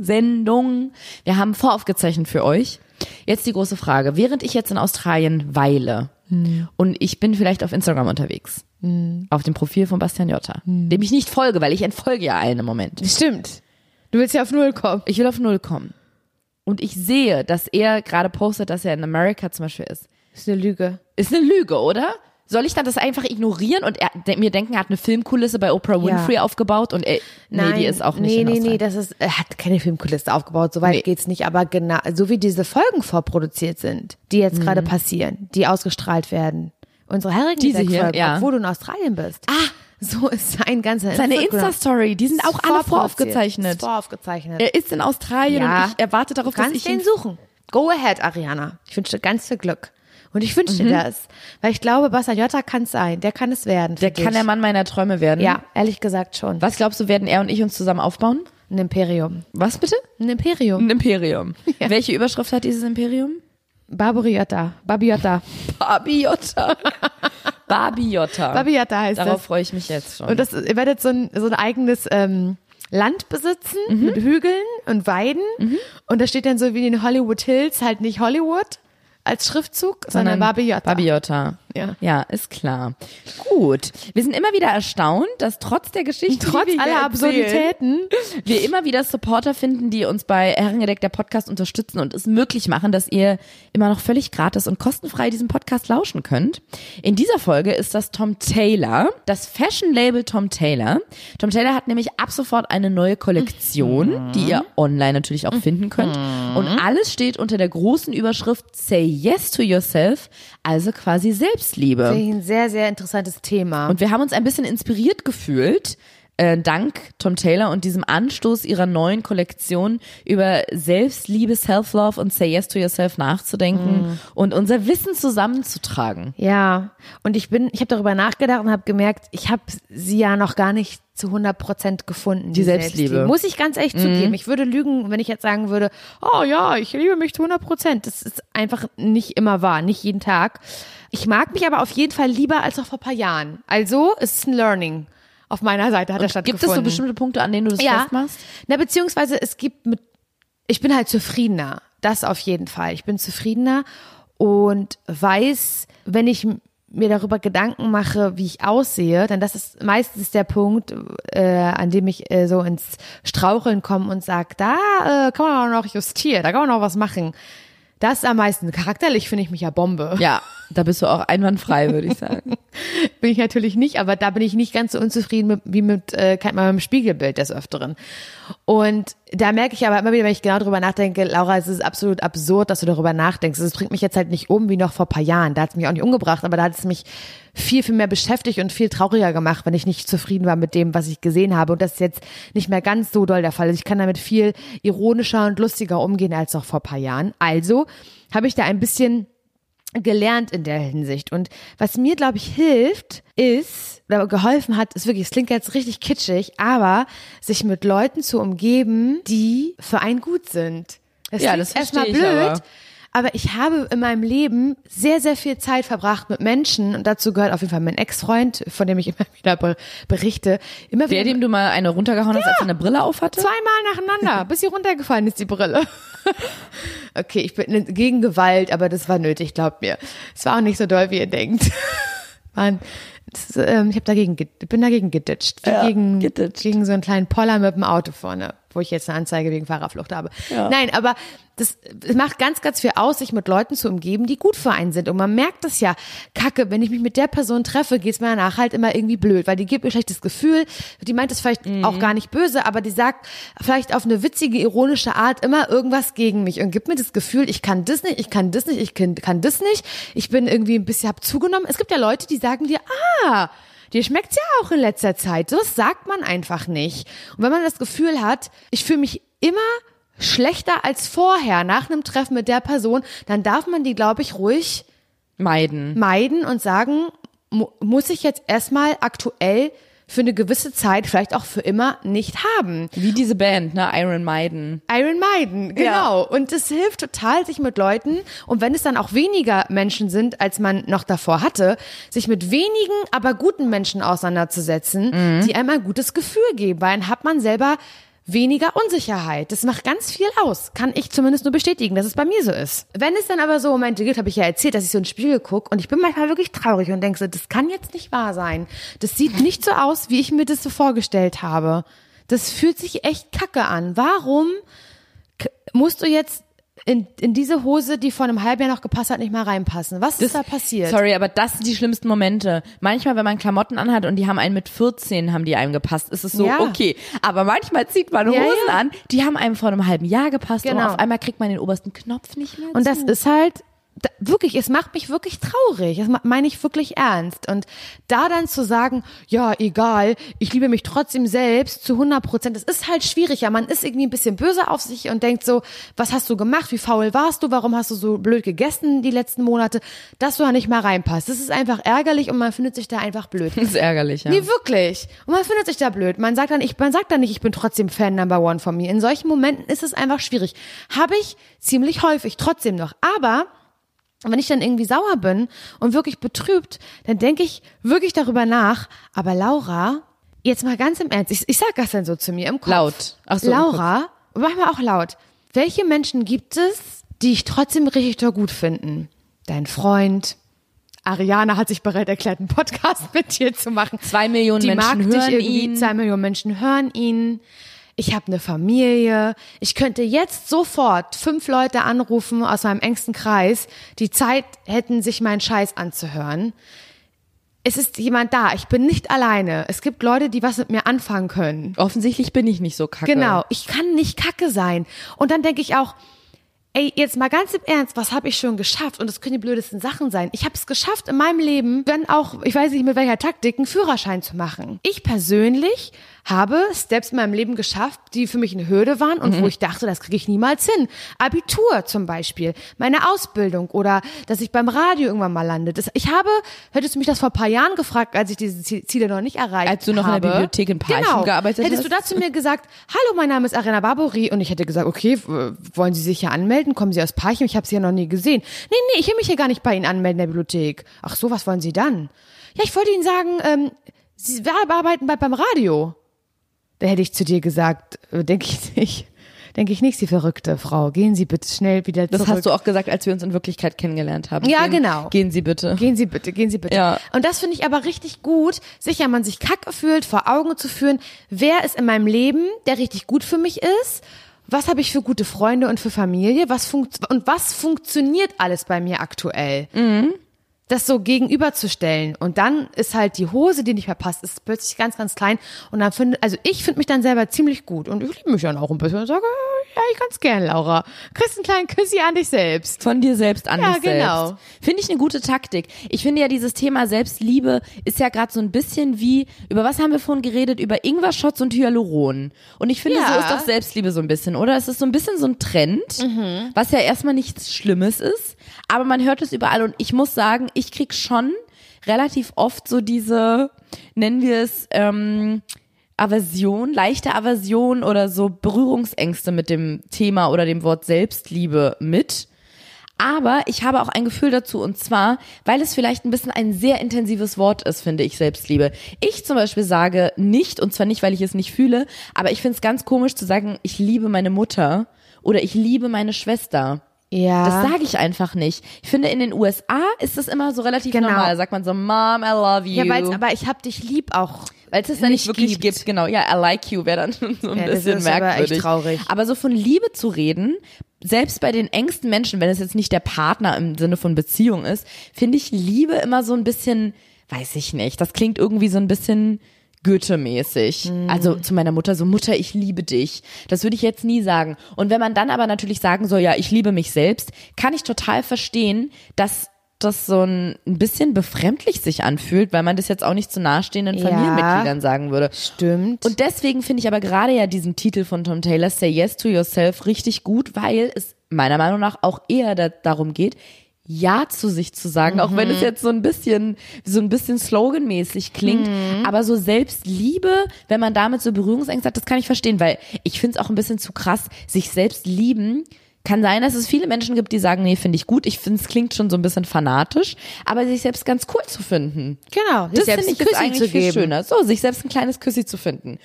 Wir haben voraufgezeichnet für euch. Jetzt die große Frage. Während ich jetzt in Australien weile und ich bin vielleicht auf Instagram unterwegs, auf dem Profil von Bastian Jotta, dem ich nicht folge, weil ich entfolge ja allen im Moment. Stimmt. Du willst ja auf 0 kommen. Ich will auf 0 kommen. Und ich sehe, dass er gerade postet, dass er in Amerika zum Beispiel ist. Ist eine Lüge. Ist eine Lüge, oder? Soll ich dann das einfach ignorieren und mir denken, er hat eine Filmkulisse bei Oprah Winfrey aufgebaut und die ist auch nicht in Australien. Er hat keine Filmkulisse aufgebaut, so weit geht's nicht, aber genau, so wie diese Folgen vorproduziert sind, die jetzt gerade passieren, die ausgestrahlt werden. Unsere Herrengedeck-Folgen, obwohl du in Australien bist. So ist seine Insta-Story, die sind auch alle voraufgezeichnet. Voraufgezeichnet. Er ist in Australien und ich erwarte darauf, dass ich ihn suchen. Go ahead, Ariana. Ich wünsche dir ganz viel Glück. Und ich wünsche dir das. Weil ich glaube, Bastian Jotta kann es sein. Der kann es werden. Der kann der Mann meiner Träume werden. Ja, ehrlich gesagt schon. Was glaubst du, werden er und ich uns zusammen aufbauen? Ein Imperium. Was bitte? Ein Imperium. Ein Imperium. Ja. Welche Überschrift hat dieses Imperium? Babi Jotta. Babi Jotta heißt das. Darauf freue ich mich jetzt schon. Und ihr werdet so ein eigenes Land besitzen mit Hügeln und Weiden. Und da steht dann so wie in Hollywood Hills halt nicht Hollywood als Schriftzug, sondern Babi Jotta. Babi Jotta. Ja, ist klar. Gut. Wir sind immer wieder erstaunt, dass trotz der Geschichte, trotz aller Absurditäten, wir immer wieder Supporter finden, die uns bei Herrengedeck der Podcast unterstützen und es möglich machen, dass ihr immer noch völlig gratis und kostenfrei diesem Podcast lauschen könnt. In dieser Folge ist das Tom Taylor, das Fashion-Label Tom Taylor. Tom Taylor hat nämlich ab sofort eine neue Kollektion, die ihr online natürlich auch finden könnt. Und alles steht unter der großen Überschrift Say Yes to Yourself, also quasi Selbstliebe. Ein sehr, sehr interessantes Thema. Und wir haben uns ein bisschen inspiriert gefühlt, dank Tom Taylor und diesem Anstoß ihrer neuen Kollektion über Selbstliebe, Self-Love und Say Yes to Yourself nachzudenken und unser Wissen zusammenzutragen. Ja, und ich habe darüber nachgedacht und habe gemerkt, ich habe sie ja noch gar nicht zu 100% gefunden. Die Selbstliebe. Muss ich ganz ehrlich zugeben. Ich würde lügen, wenn ich jetzt sagen würde, oh ja, ich liebe mich zu 100%. Das ist einfach nicht immer wahr, nicht jeden Tag. Ich mag mich aber auf jeden Fall lieber als noch vor ein paar Jahren. Also es ist ein Learning. Auf meiner Seite hat er stattgefunden. Gibt es so bestimmte Punkte, an denen du das festmachst? Na, beziehungsweise ich bin halt zufriedener. Das auf jeden Fall. Ich bin zufriedener und weiß, wenn ich mir darüber Gedanken mache, wie ich aussehe, denn das ist meistens der Punkt, an dem ich so ins Straucheln komme und sage, da kann man auch noch justieren, da kann man auch was machen. Das ist am meisten. Charakterlich finde ich mich ja Bombe. Ja, da bist du auch einwandfrei, würde ich sagen. Bin ich natürlich nicht, aber da bin ich nicht ganz so unzufrieden wie mit meinem Spiegelbild des Öfteren. Und da merke ich aber immer wieder, wenn ich genau darüber nachdenke, Laura, es ist absolut absurd, dass du darüber nachdenkst. Es bringt mich jetzt halt nicht um wie noch vor ein paar Jahren. Da hat es mich auch nicht umgebracht, aber da hat es mich viel, viel mehr beschäftigt und viel trauriger gemacht, wenn ich nicht zufrieden war mit dem, was ich gesehen habe. Und das ist jetzt nicht mehr ganz so doll der Fall. Also ich kann damit viel ironischer und lustiger umgehen als noch vor ein paar Jahren. Also habe ich da ein bisschen gelernt in der Hinsicht. Und was mir, glaube ich, hilft, ist, oder geholfen hat, ist wirklich, es klingt jetzt richtig kitschig, aber sich mit Leuten zu umgeben, die für einen gut sind. Das verstehe ich blöd, aber ich habe in meinem Leben sehr, sehr viel Zeit verbracht mit Menschen und dazu gehört auf jeden Fall mein Ex-Freund, von dem ich immer wieder berichte. Immer wieder, dem du mal eine runtergehauen hast, als er eine Brille aufhatte? 2-mal nacheinander, bis sie runtergefallen ist, die Brille. Okay, ich bin gegen Gewalt, aber das war nötig, glaubt mir. Es war auch nicht so doll, wie ihr denkt. Mann, ich bin dagegen geditscht. Gegen so einen kleinen Poller mit dem Auto vorne, wo ich jetzt eine Anzeige wegen Fahrerflucht habe. Ja. Nein, aber es macht ganz, ganz viel aus, sich mit Leuten zu umgeben, die gut für einen sind. Und man merkt das ja, Kacke, wenn ich mich mit der Person treffe, geht's mir danach halt immer irgendwie blöd, weil die gibt mir ein schlechtes Gefühl. Die meint es vielleicht auch gar nicht böse, aber die sagt vielleicht auf eine witzige, ironische Art immer irgendwas gegen mich und gibt mir das Gefühl, ich kann das nicht, ich kann das nicht, ich kann das nicht. Ich bin irgendwie ein bisschen, hab zugenommen. Es gibt ja Leute, die sagen dir, dir schmeckt's ja auch in letzter Zeit. So sagt man einfach nicht. Und wenn man das Gefühl hat, ich fühle mich immer schlechter als vorher nach einem Treffen mit der Person, dann darf man die, glaube ich, ruhig meiden und sagen, muss ich jetzt erstmal aktuell für eine gewisse Zeit, vielleicht auch für immer, nicht haben. Wie diese Band, ne? Iron Maiden, genau. Ja. Und es hilft total, sich mit Leuten, und wenn es dann auch weniger Menschen sind, als man noch davor hatte, sich mit wenigen, aber guten Menschen auseinanderzusetzen, die einem ein gutes Gefühl geben, weil dann hat man selber weniger Unsicherheit. Das macht ganz viel aus. Kann ich zumindest nur bestätigen, dass es bei mir so ist. Wenn es dann aber so Momente gibt, habe ich ja erzählt, dass ich so in den Spiegel gucke und ich bin manchmal wirklich traurig und denke so, das kann jetzt nicht wahr sein. Das sieht nicht so aus, wie ich mir das so vorgestellt habe. Das fühlt sich echt kacke an. Warum musst du jetzt in diese Hose, die vor einem halben Jahr noch gepasst hat, nicht mal reinpassen? Was ist da passiert? Sorry, aber das sind die schlimmsten Momente. Manchmal, wenn man Klamotten anhat und die haben einen mit 14, haben die einem gepasst, ist es so, okay. Aber manchmal zieht man Hosen an, die haben einem vor einem halben Jahr gepasst und auf einmal kriegt man den obersten Knopf nicht mehr zu. Und das ist halt wirklich, es macht mich wirklich traurig. Das meine ich wirklich ernst. Und da dann zu sagen, ja, egal, ich liebe mich trotzdem selbst zu 100%, das ist halt schwierig. Ja, man ist irgendwie ein bisschen böse auf sich und denkt so, was hast du gemacht? Wie faul warst du? Warum hast du so blöd gegessen die letzten Monate? Dass du da nicht mal reinpasst. Das ist einfach ärgerlich und man findet sich da einfach blöd. Das ist ärgerlich, ja. Nee, wirklich. Und man findet sich da blöd. Man sagt dann nicht, ich bin trotzdem Fan Number One von mir. In solchen Momenten ist es einfach schwierig. Habe ich ziemlich häufig trotzdem noch. Aber wenn ich dann irgendwie sauer bin und wirklich betrübt, dann denke ich wirklich darüber nach. Aber Laura, jetzt mal ganz im Ernst, ich sag das dann so zu mir im Kopf. Laut. Ach so, Laura, manchmal auch laut. Welche Menschen gibt es, die ich trotzdem richtig toll gut finden? Dein Freund. Ariana hat sich bereit erklärt, einen Podcast mit dir zu machen. 2 Millionen Menschen hören ihn. 2 Millionen Menschen hören ihn. Ich habe eine Familie. Ich könnte jetzt sofort 5 Leute anrufen aus meinem engsten Kreis, die Zeit hätten, sich meinen Scheiß anzuhören. Es ist jemand da. Ich bin nicht alleine. Es gibt Leute, die was mit mir anfangen können. Offensichtlich bin ich nicht so kacke. Genau. Ich kann nicht kacke sein. Und dann denke ich auch, ey, jetzt mal ganz im Ernst, was habe ich schon geschafft? Und das können die blödesten Sachen sein. Ich habe es geschafft in meinem Leben, wenn auch, ich weiß nicht mit welcher Taktik, einen Führerschein zu machen. Ich persönlich habe Steps in meinem Leben geschafft, die für mich eine Hürde waren und wo ich dachte, das kriege ich niemals hin. Abitur zum Beispiel, meine Ausbildung oder dass ich beim Radio irgendwann mal lande. Hättest du mich das vor ein paar Jahren gefragt, als ich diese Ziele noch nicht erreicht habe. Als du noch in der Bibliothek in Parchim gearbeitet hast. Hättest du dazu mir gesagt, hallo, mein Name ist Ariana Barbori und ich hätte gesagt, okay, wollen Sie sich hier anmelden? Kommen Sie aus Parchim? Ich habe Sie ja noch nie gesehen. Nee, ich will mich hier gar nicht bei Ihnen anmelden in der Bibliothek. Ach so, was wollen Sie dann? Ja, ich wollte Ihnen sagen, Sie arbeiten beim Radio. Da hätte ich zu dir gesagt, denke ich nicht, Sie verrückte Frau. Gehen Sie bitte schnell wieder zurück. Das hast du auch gesagt, als wir uns in Wirklichkeit kennengelernt haben. Ja, genau. Gehen Sie bitte. Gehen Sie bitte. Ja. Und das finde ich aber richtig gut, sich, wenn man sich kacke fühlt, vor Augen zu führen, wer ist in meinem Leben, der richtig gut für mich ist, was habe ich für gute Freunde und für Familie, was funktioniert alles bei mir aktuell. Das so gegenüberzustellen. Und dann ist halt die Hose, die nicht mehr passt, ist plötzlich ganz, ganz klein. Und dann ich finde mich dann selber ziemlich gut. Und ich liebe mich dann auch ein bisschen und sage, ja, ich ganz gern, Laura. Kriegst einen kleinen Küssi an dich selbst. Von dir selbst an dich selbst. Ja, genau. Finde ich eine gute Taktik. Ich finde ja, dieses Thema Selbstliebe ist ja gerade so ein bisschen wie, über was haben wir vorhin geredet? Über Ingwer-Shots und Hyaluron. Und ich finde, so ist doch Selbstliebe so ein bisschen, oder? Es ist so ein bisschen so ein Trend, was ja erstmal nichts Schlimmes ist. Aber man hört es überall und ich muss sagen, ich krieg schon relativ oft so diese, nennen wir es, leichte Aversion oder so Berührungsängste mit dem Thema oder dem Wort Selbstliebe mit. Aber ich habe auch ein Gefühl dazu, und zwar, weil es vielleicht ein bisschen ein sehr intensives Wort ist, finde ich, Selbstliebe. Ich zum Beispiel sage nicht, und zwar nicht, weil ich es nicht fühle, aber ich finde es ganz komisch zu sagen, ich liebe meine Mutter oder ich liebe meine Schwester. Ja. Das sage ich einfach nicht. Ich finde, in den USA ist das immer so relativ normal. Da sagt man so, Mom, I love you. Ja, aber ich hab dich lieb auch. Weil es das dann nicht wirklich gibt. Genau, ja, I like you wäre dann so ein bisschen merkwürdig. Aber echt traurig. Aber so von Liebe zu reden, selbst bei den engsten Menschen, wenn es jetzt nicht der Partner im Sinne von Beziehung ist, finde ich Liebe immer so ein bisschen, weiß ich nicht, das klingt irgendwie so ein bisschen Goethe-mäßig. Also zu meiner Mutter so, Mutter, ich liebe dich. Das würde ich jetzt nie sagen. Und wenn man dann aber natürlich sagen soll, ja, ich liebe mich selbst, kann ich total verstehen, dass das so ein bisschen befremdlich sich anfühlt, weil man das jetzt auch nicht zu nahestehenden Familienmitgliedern sagen würde. Stimmt. Und deswegen finde ich aber gerade ja diesen Titel von Tom Taylor, Say Yes to Yourself, richtig gut, weil es meiner Meinung nach auch eher darum geht, Ja zu sich zu sagen, auch wenn es jetzt so ein bisschen sloganmäßig klingt, aber so Selbstliebe, wenn man damit so Berührungsängste hat, das kann ich verstehen, weil ich finde es auch ein bisschen zu krass, sich selbst lieben. Kann sein, dass es viele Menschen gibt, die sagen, nee, finde ich gut. Ich finde, es klingt schon so ein bisschen fanatisch, aber sich selbst ganz cool zu finden. Genau. Das finde ich ist eigentlich viel schöner. So, sich selbst ein kleines Küssi zu finden.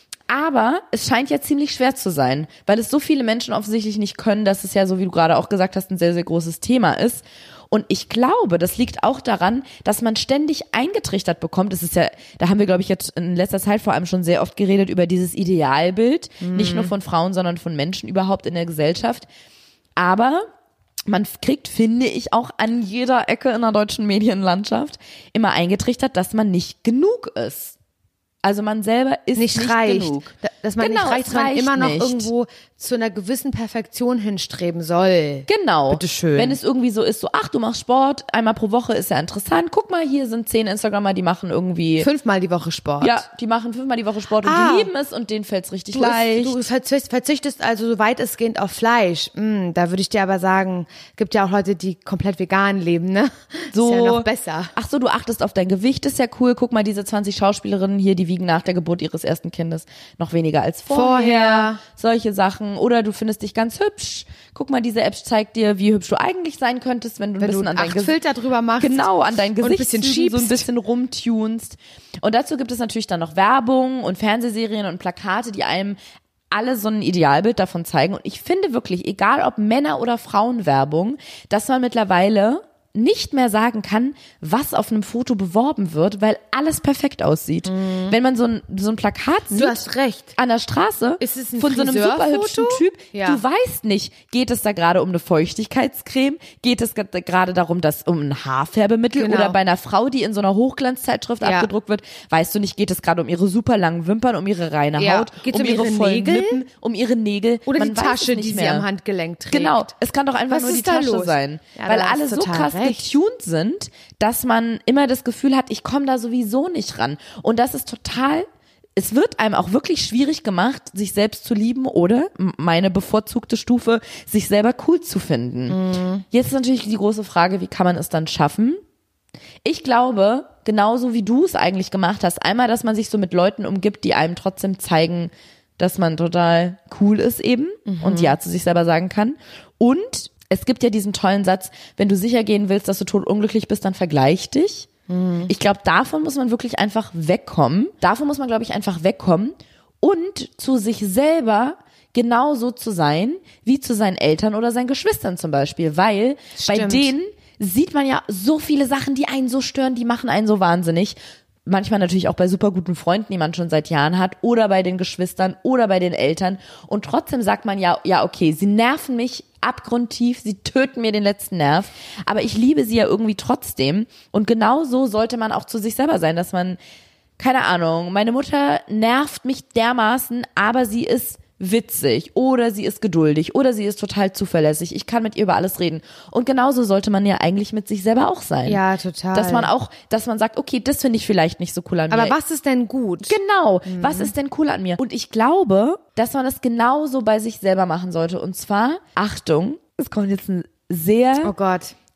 Aber es scheint ja ziemlich schwer zu sein, weil es so viele Menschen offensichtlich nicht können, dass es ja, so wie du gerade auch gesagt hast, ein sehr, sehr großes Thema ist. Und ich glaube, das liegt auch daran, dass man ständig eingetrichtert bekommt. Es ist ja, da haben wir, glaube ich, jetzt in letzter Zeit vor allem schon sehr oft geredet über dieses Idealbild, nicht nur von Frauen, sondern von Menschen überhaupt in der Gesellschaft. Aber man kriegt, finde ich, auch an jeder Ecke in der deutschen Medienlandschaft immer eingetrichtert, dass man nicht genug ist. Also man selber ist nicht genug. Dass man nicht reicht, dass man immer noch irgendwo zu einer gewissen Perfektion hinstreben soll. Genau. Bitteschön. Wenn es irgendwie so ist, so, ach, du machst Sport, einmal pro Woche ist ja interessant. Guck mal, hier sind 10 Instagrammer, die machen irgendwie 5-mal die Woche Sport. Ja, die machen 5-mal die Woche Sport und die lieben es und denen fällt's richtig leicht. Du verzichtest also so weitestgehend auf Fleisch. Da würde ich dir aber sagen, gibt ja auch Leute, die komplett vegan leben, ne? So, ist ja noch besser. Ach so, du achtest auf dein Gewicht, ist ja cool. Guck mal, diese 20 Schauspielerinnen hier, die wiegen nach der Geburt ihres ersten Kindes noch weniger als vorher. Solche Sachen. Oder du findest dich ganz hübsch. Guck mal, diese App zeigt dir, wie hübsch du eigentlich sein könntest, wenn du ein bisschen an dein Filter drüber machst. Genau, an dein Gesicht bisschen so ein bisschen rumtunst. Und dazu gibt es natürlich dann noch Werbung und Fernsehserien und Plakate, die einem alle so ein Idealbild davon zeigen. Und ich finde wirklich, egal ob Männer- oder Frauenwerbung, dass man mittlerweile nicht mehr sagen kann, was auf einem Foto beworben wird, weil alles perfekt aussieht. Wenn man so ein Plakat sieht, du hast recht, an der Straße ist es ein von so einem super hübschen Typ, ja. Du weißt nicht, geht es da gerade um eine Feuchtigkeitscreme, geht es gerade darum, dass um ein Haarfärbemittel genau. Oder bei einer Frau, die in so einer Hochglanzzeitschrift abgedruckt wird, weißt du nicht, geht es gerade um ihre super langen Wimpern, um ihre reine Haut, geht's um ihre vollen Nägel? Lippen, um ihre Nägel. Oder man die Tasche, die sie am Handgelenk trägt. Genau, es kann doch einfach was nur die ist da Tasche los? sein, Ja, weil alle so krass getuned sind, dass man immer das Gefühl hat, ich komme da sowieso nicht ran. Und das ist total, es wird einem auch wirklich schwierig gemacht, sich selbst zu lieben oder, meine bevorzugte Stufe, sich selber cool zu finden. Jetzt ist natürlich die große Frage, wie kann man es dann schaffen? Ich glaube, genauso wie du es eigentlich gemacht hast, einmal, dass man sich so mit Leuten umgibt, die einem trotzdem zeigen, dass man total cool ist eben und Ja zu sich selber sagen kann. Und es gibt ja diesen tollen Satz, wenn du sicher gehen willst, dass du totunglücklich bist, dann vergleich dich. Ich glaube, davon muss man wirklich einfach wegkommen. Davon muss man, glaube ich, einfach wegkommen und zu sich selber genauso zu sein, wie zu seinen Eltern oder seinen Geschwistern zum Beispiel. Weil bei denen sieht man ja so viele Sachen, die einen so stören, die machen einen so wahnsinnig. Manchmal natürlich auch bei super guten Freunden, die man schon seit Jahren hat, oder bei den Geschwistern oder bei den Eltern. Und trotzdem sagt man ja, okay, sie nerven mich abgrundtief, sie töten mir den letzten Nerv, aber ich liebe sie ja irgendwie trotzdem. Und genau so sollte man auch zu sich selber sein, dass man, keine Ahnung, meine Mutter nervt mich dermaßen, aber sie ist witzig oder sie ist geduldig oder sie ist total zuverlässig. Ich kann mit ihr über alles reden. Und genauso sollte man ja eigentlich mit sich selber auch sein. Ja, total. Dass man sagt, okay, das finde ich vielleicht nicht so cool an mir. Aber was ist denn gut? Genau, was ist denn cool an mir? Und ich glaube, dass man das genauso bei sich selber machen sollte. Und zwar, Achtung, es kommt jetzt ein sehr, oh Gott,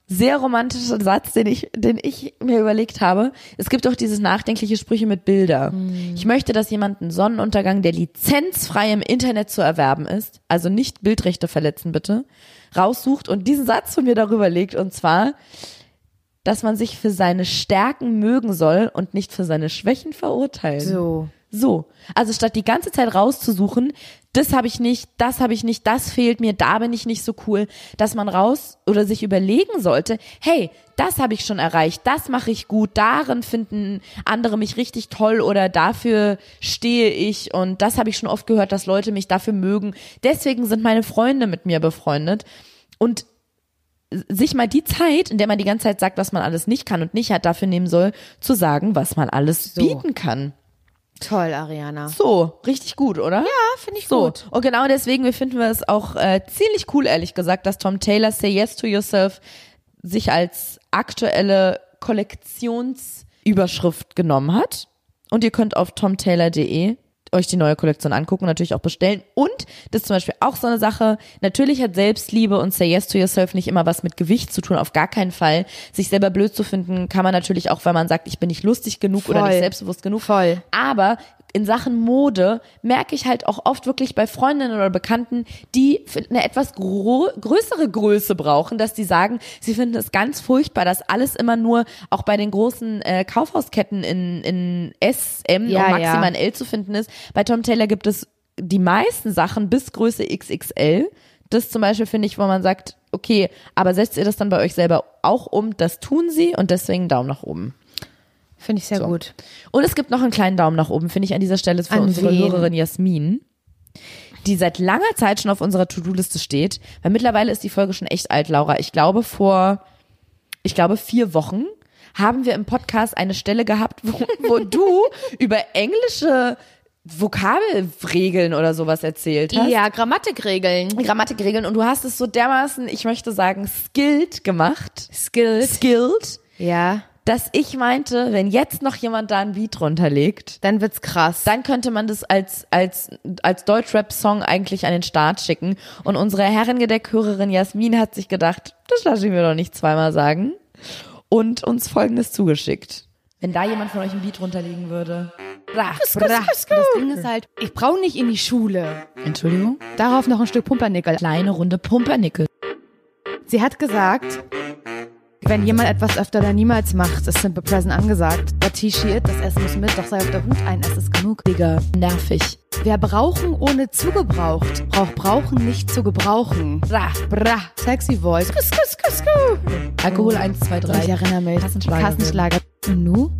sehr romantische Satz, den ich mir überlegt habe. Es gibt auch dieses nachdenkliche Sprüche mit Bilder. Ich möchte, dass jemand einen Sonnenuntergang, der lizenzfrei im Internet zu erwerben ist, also nicht Bildrechte verletzen bitte, raussucht und diesen Satz von mir darüber legt, und zwar, dass man sich für seine Stärken mögen soll und nicht für seine Schwächen verurteilen. So. Also statt die ganze Zeit rauszusuchen, das habe ich nicht, das fehlt mir, da bin ich nicht so cool, dass man raus oder sich überlegen sollte, hey, das habe ich schon erreicht, das mache ich gut, darin finden andere mich richtig toll oder dafür stehe ich und das habe ich schon oft gehört, dass Leute mich dafür mögen. Deswegen sind meine Freunde mit mir befreundet und sich mal die Zeit, in der man die ganze Zeit sagt, was man alles nicht kann und nicht hat, dafür nehmen soll, zu sagen, was man alles bieten kann. Toll, Ariana. So, richtig gut, oder? Ja, finde ich gut. Und genau deswegen finden wir es auch ziemlich cool, ehrlich gesagt, dass Tom Taylor Say Yes to Yourself sich als aktuelle Kollektionsüberschrift genommen hat. Und ihr könnt auf tomtaylor.de euch die neue Kollektion angucken, natürlich auch bestellen. Und das ist zum Beispiel auch so eine Sache, natürlich hat Selbstliebe und Say Yes to Yourself nicht immer was mit Gewicht zu tun, auf gar keinen Fall. Sich selber blöd zu finden, kann man natürlich auch, wenn man sagt, ich bin nicht lustig genug oder nicht selbstbewusst genug. Voll. Aber in Sachen Mode merke ich halt auch oft wirklich bei Freundinnen oder Bekannten, die eine etwas größere Größe brauchen, dass die sagen, sie finden es ganz furchtbar, dass alles immer nur auch bei den großen Kaufhausketten in S, M und maximal in L zu finden ist. Bei Tom Taylor gibt es die meisten Sachen bis Größe XXL. Das zum Beispiel finde ich, wo man sagt, okay, aber setzt ihr das dann bei euch selber auch um? Das tun sie und deswegen Daumen nach oben. Finde ich sehr gut. Und es gibt noch einen kleinen Daumen nach oben, finde ich an dieser Stelle für unsere Hörerin Jasmin, die seit langer Zeit schon auf unserer To-Do-Liste steht, weil mittlerweile ist die Folge schon echt alt, Laura. Ich glaube 4 Wochen haben wir im Podcast eine Stelle gehabt, wo du über englische Vokabelregeln oder sowas erzählt hast. Ja, Grammatikregeln. Und du hast es so dermaßen, ich möchte sagen, skilled gemacht. Skilled. Ja. Dass ich meinte, wenn jetzt noch jemand da ein Beat runterlegt, dann wird's krass. Dann könnte man das als Deutschrap-Song eigentlich an den Start schicken. Und unsere Herrengedeck-Hörerin Jasmin hat sich gedacht, das lasse ich mir doch nicht zweimal sagen. Und uns Folgendes zugeschickt. Wenn da jemand von euch ein Beat runterlegen würde. Das Ding ist halt, ich brauche nicht in die Schule. Entschuldigung? Darauf noch ein Stück Pumpernickel. Kleine Runde Pumpernickel. Sie hat gesagt, wenn jemand etwas öfter oder niemals macht, ist Simple Present angesagt. But he, she, it, das Essen muss mit, doch sei auf der Hut, ein Ess ist genug. Digga, nervig. Wer brauchen ohne zugebraucht, braucht brauchen nicht zu gebrauchen. Bra. Sexy Voice. Alkohol 1, 2, 3. Ich erinnere mich. Kassenschlager. Und nu?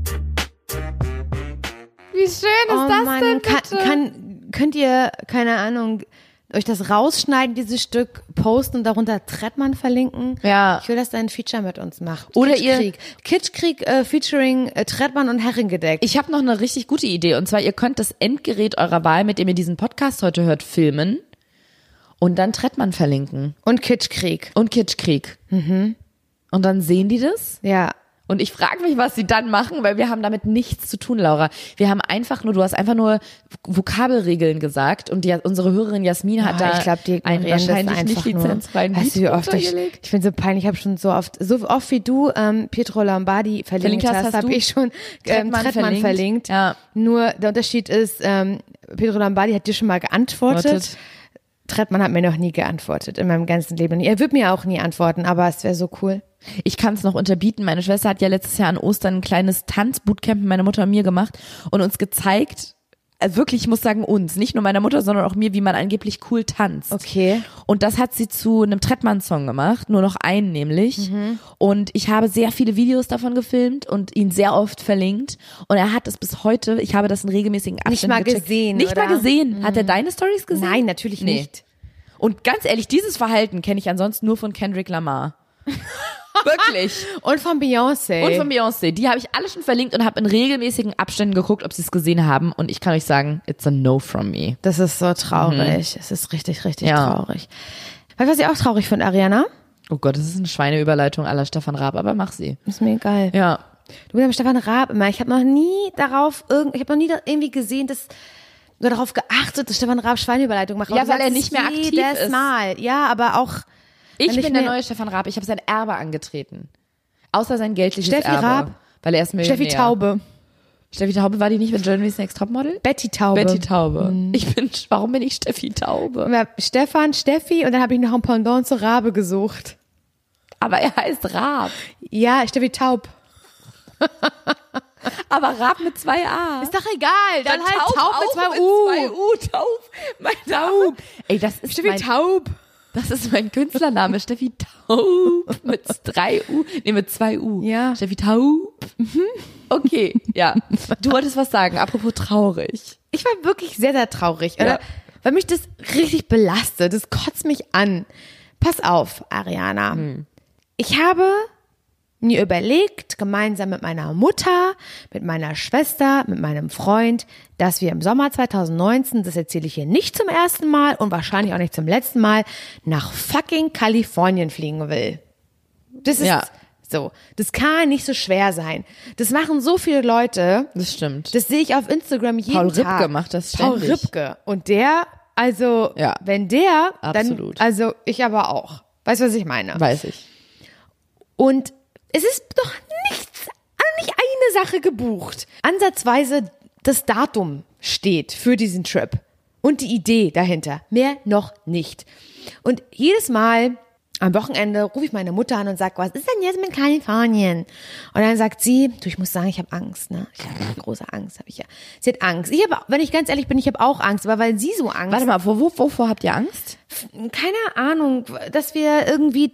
Wie schön ist das Mann, denn bitte? Könnt ihr, keine Ahnung, euch das rausschneiden, dieses Stück, posten und darunter Trettmann verlinken? Ja. Ich will, dass er ein Feature mit uns macht. Oder Kitschkrieg featuring Trettmann und Herrengedeck. Ich habe noch eine richtig gute Idee. Und zwar, ihr könnt das Endgerät eurer Wahl, mit dem ihr diesen Podcast heute hört, filmen und dann Trettmann verlinken. Und Kitschkrieg. Mhm. Und dann sehen die das? Ja. Und ich frage mich, was sie dann machen, weil wir haben damit nichts zu tun, Laura. Du hast einfach nur Vokabelregeln gesagt und unsere Hörerin Jasmin hat da ich glaub, die einen wahrscheinlich nicht lizenzfreien Beat runtergelegt. Ich finde so peinlich, ich habe schon so oft wie du Pietro Lombardi verlinkt hast, habe ich schon Trettmann verlinkt. Ja. Nur der Unterschied ist, Pietro Lombardi hat dir schon mal geantwortet. Trettmann hat mir noch nie geantwortet in meinem ganzen Leben. Er wird mir auch nie antworten, aber es wäre so cool. Ich kann es noch unterbieten. Meine Schwester hat ja letztes Jahr an Ostern ein kleines Tanzbootcamp mit meiner Mutter und mir gemacht und uns gezeigt, wirklich, ich muss sagen uns, nicht nur meiner Mutter, sondern auch mir, wie man angeblich cool tanzt. Okay. Und das hat sie zu einem Trettmann-Song gemacht, nur noch einen nämlich. Und ich habe sehr viele Videos davon gefilmt und ihn sehr oft verlinkt. Und er hat es bis heute, ich habe das in regelmäßigen Abständen gesehen, Nicht mal gesehen. Hat er deine Stories gesehen? Nein, natürlich nicht. Und ganz ehrlich, dieses Verhalten kenne ich ansonsten nur von Kendrick Lamar. Wirklich. Und von Beyoncé. Die habe ich alle schon verlinkt und habe in regelmäßigen Abständen geguckt, ob sie es gesehen haben. Und ich kann euch sagen, it's a no from me. Das ist so traurig. Es ist richtig, richtig traurig. Weißt du, was ich auch traurig finde, Ariana? Oh Gott, das ist eine Schweineüberleitung à la Stefan Raab, aber mach sie. Ist mir egal. Ja. Du bist Stefan Raab immer. Ich habe noch nie irgendwie gesehen, dass oder darauf geachtet, dass Stefan Raab Schweineüberleitung macht. Ja, weil er nicht mehr aktiv ist. Mal. Ja, aber auch Ich Wenn bin der mir- neue Stefan Raab. Ich habe sein Erbe angetreten. Außer sein geldliches Steffi Erbe. Raab? Weil er ist Millionär. Steffi Taube. Steffi Taube war die nicht mit Germany's Next Topmodel? Betty Taube. Betty Taube. Warum bin ich Steffi Taube? Ja, Stefan, Steffi und dann habe ich noch ein Pendant zu Rabe gesucht. Aber er heißt Raab. Ja, Steffi Taub. Aber Raab mit 2 A. Ist doch egal, dann halt Taub mit auch 2 U. 2 U. Taub. Mein Taub. Ey, Steffi Taub. Das ist mein Künstlername. Steffi Taub. Mit 3 U. Nee, mit 2 U. Ja. Steffi Taub. Okay, ja. Du wolltest was sagen, apropos traurig. Ich war wirklich sehr, sehr traurig, Ja. oder? Weil mich das richtig belastet. Das kotzt mich an. Pass auf, Ariana. Ich habe mir überlegt, gemeinsam mit meiner Mutter, mit meiner Schwester, mit meinem Freund, dass wir im Sommer 2019, das erzähle ich hier nicht zum ersten Mal und wahrscheinlich auch nicht zum letzten Mal, nach fucking Kalifornien fliegen will. Das ist Ja. so. Das kann nicht so schwer sein. Das machen so viele Leute. Das stimmt. Das sehe ich auf Instagram jeden Paul Tag. Ripke macht das Paul ständig. Ripke. Und der, also, Ja. wenn der, Absolut. dann, also ich aber auch. Weißt du, was ich meine? Weiß ich. Und es ist doch nicht eine Sache gebucht. Ansatzweise das Datum steht für diesen Trip. Und die Idee dahinter. Mehr noch nicht. Und jedes Mal am Wochenende rufe ich meine Mutter an und sage, was ist denn jetzt mit Kalifornien? Und dann sagt sie, du, ich muss sagen, ich habe Angst, ne? Ich habe große Angst, habe ich ja. Sie hat Angst. Ich habe, wenn ich ganz ehrlich bin, ich habe auch Angst, aber weil sie so Angst. Warte mal, wovor habt ihr Angst? Keine Ahnung, dass wir irgendwie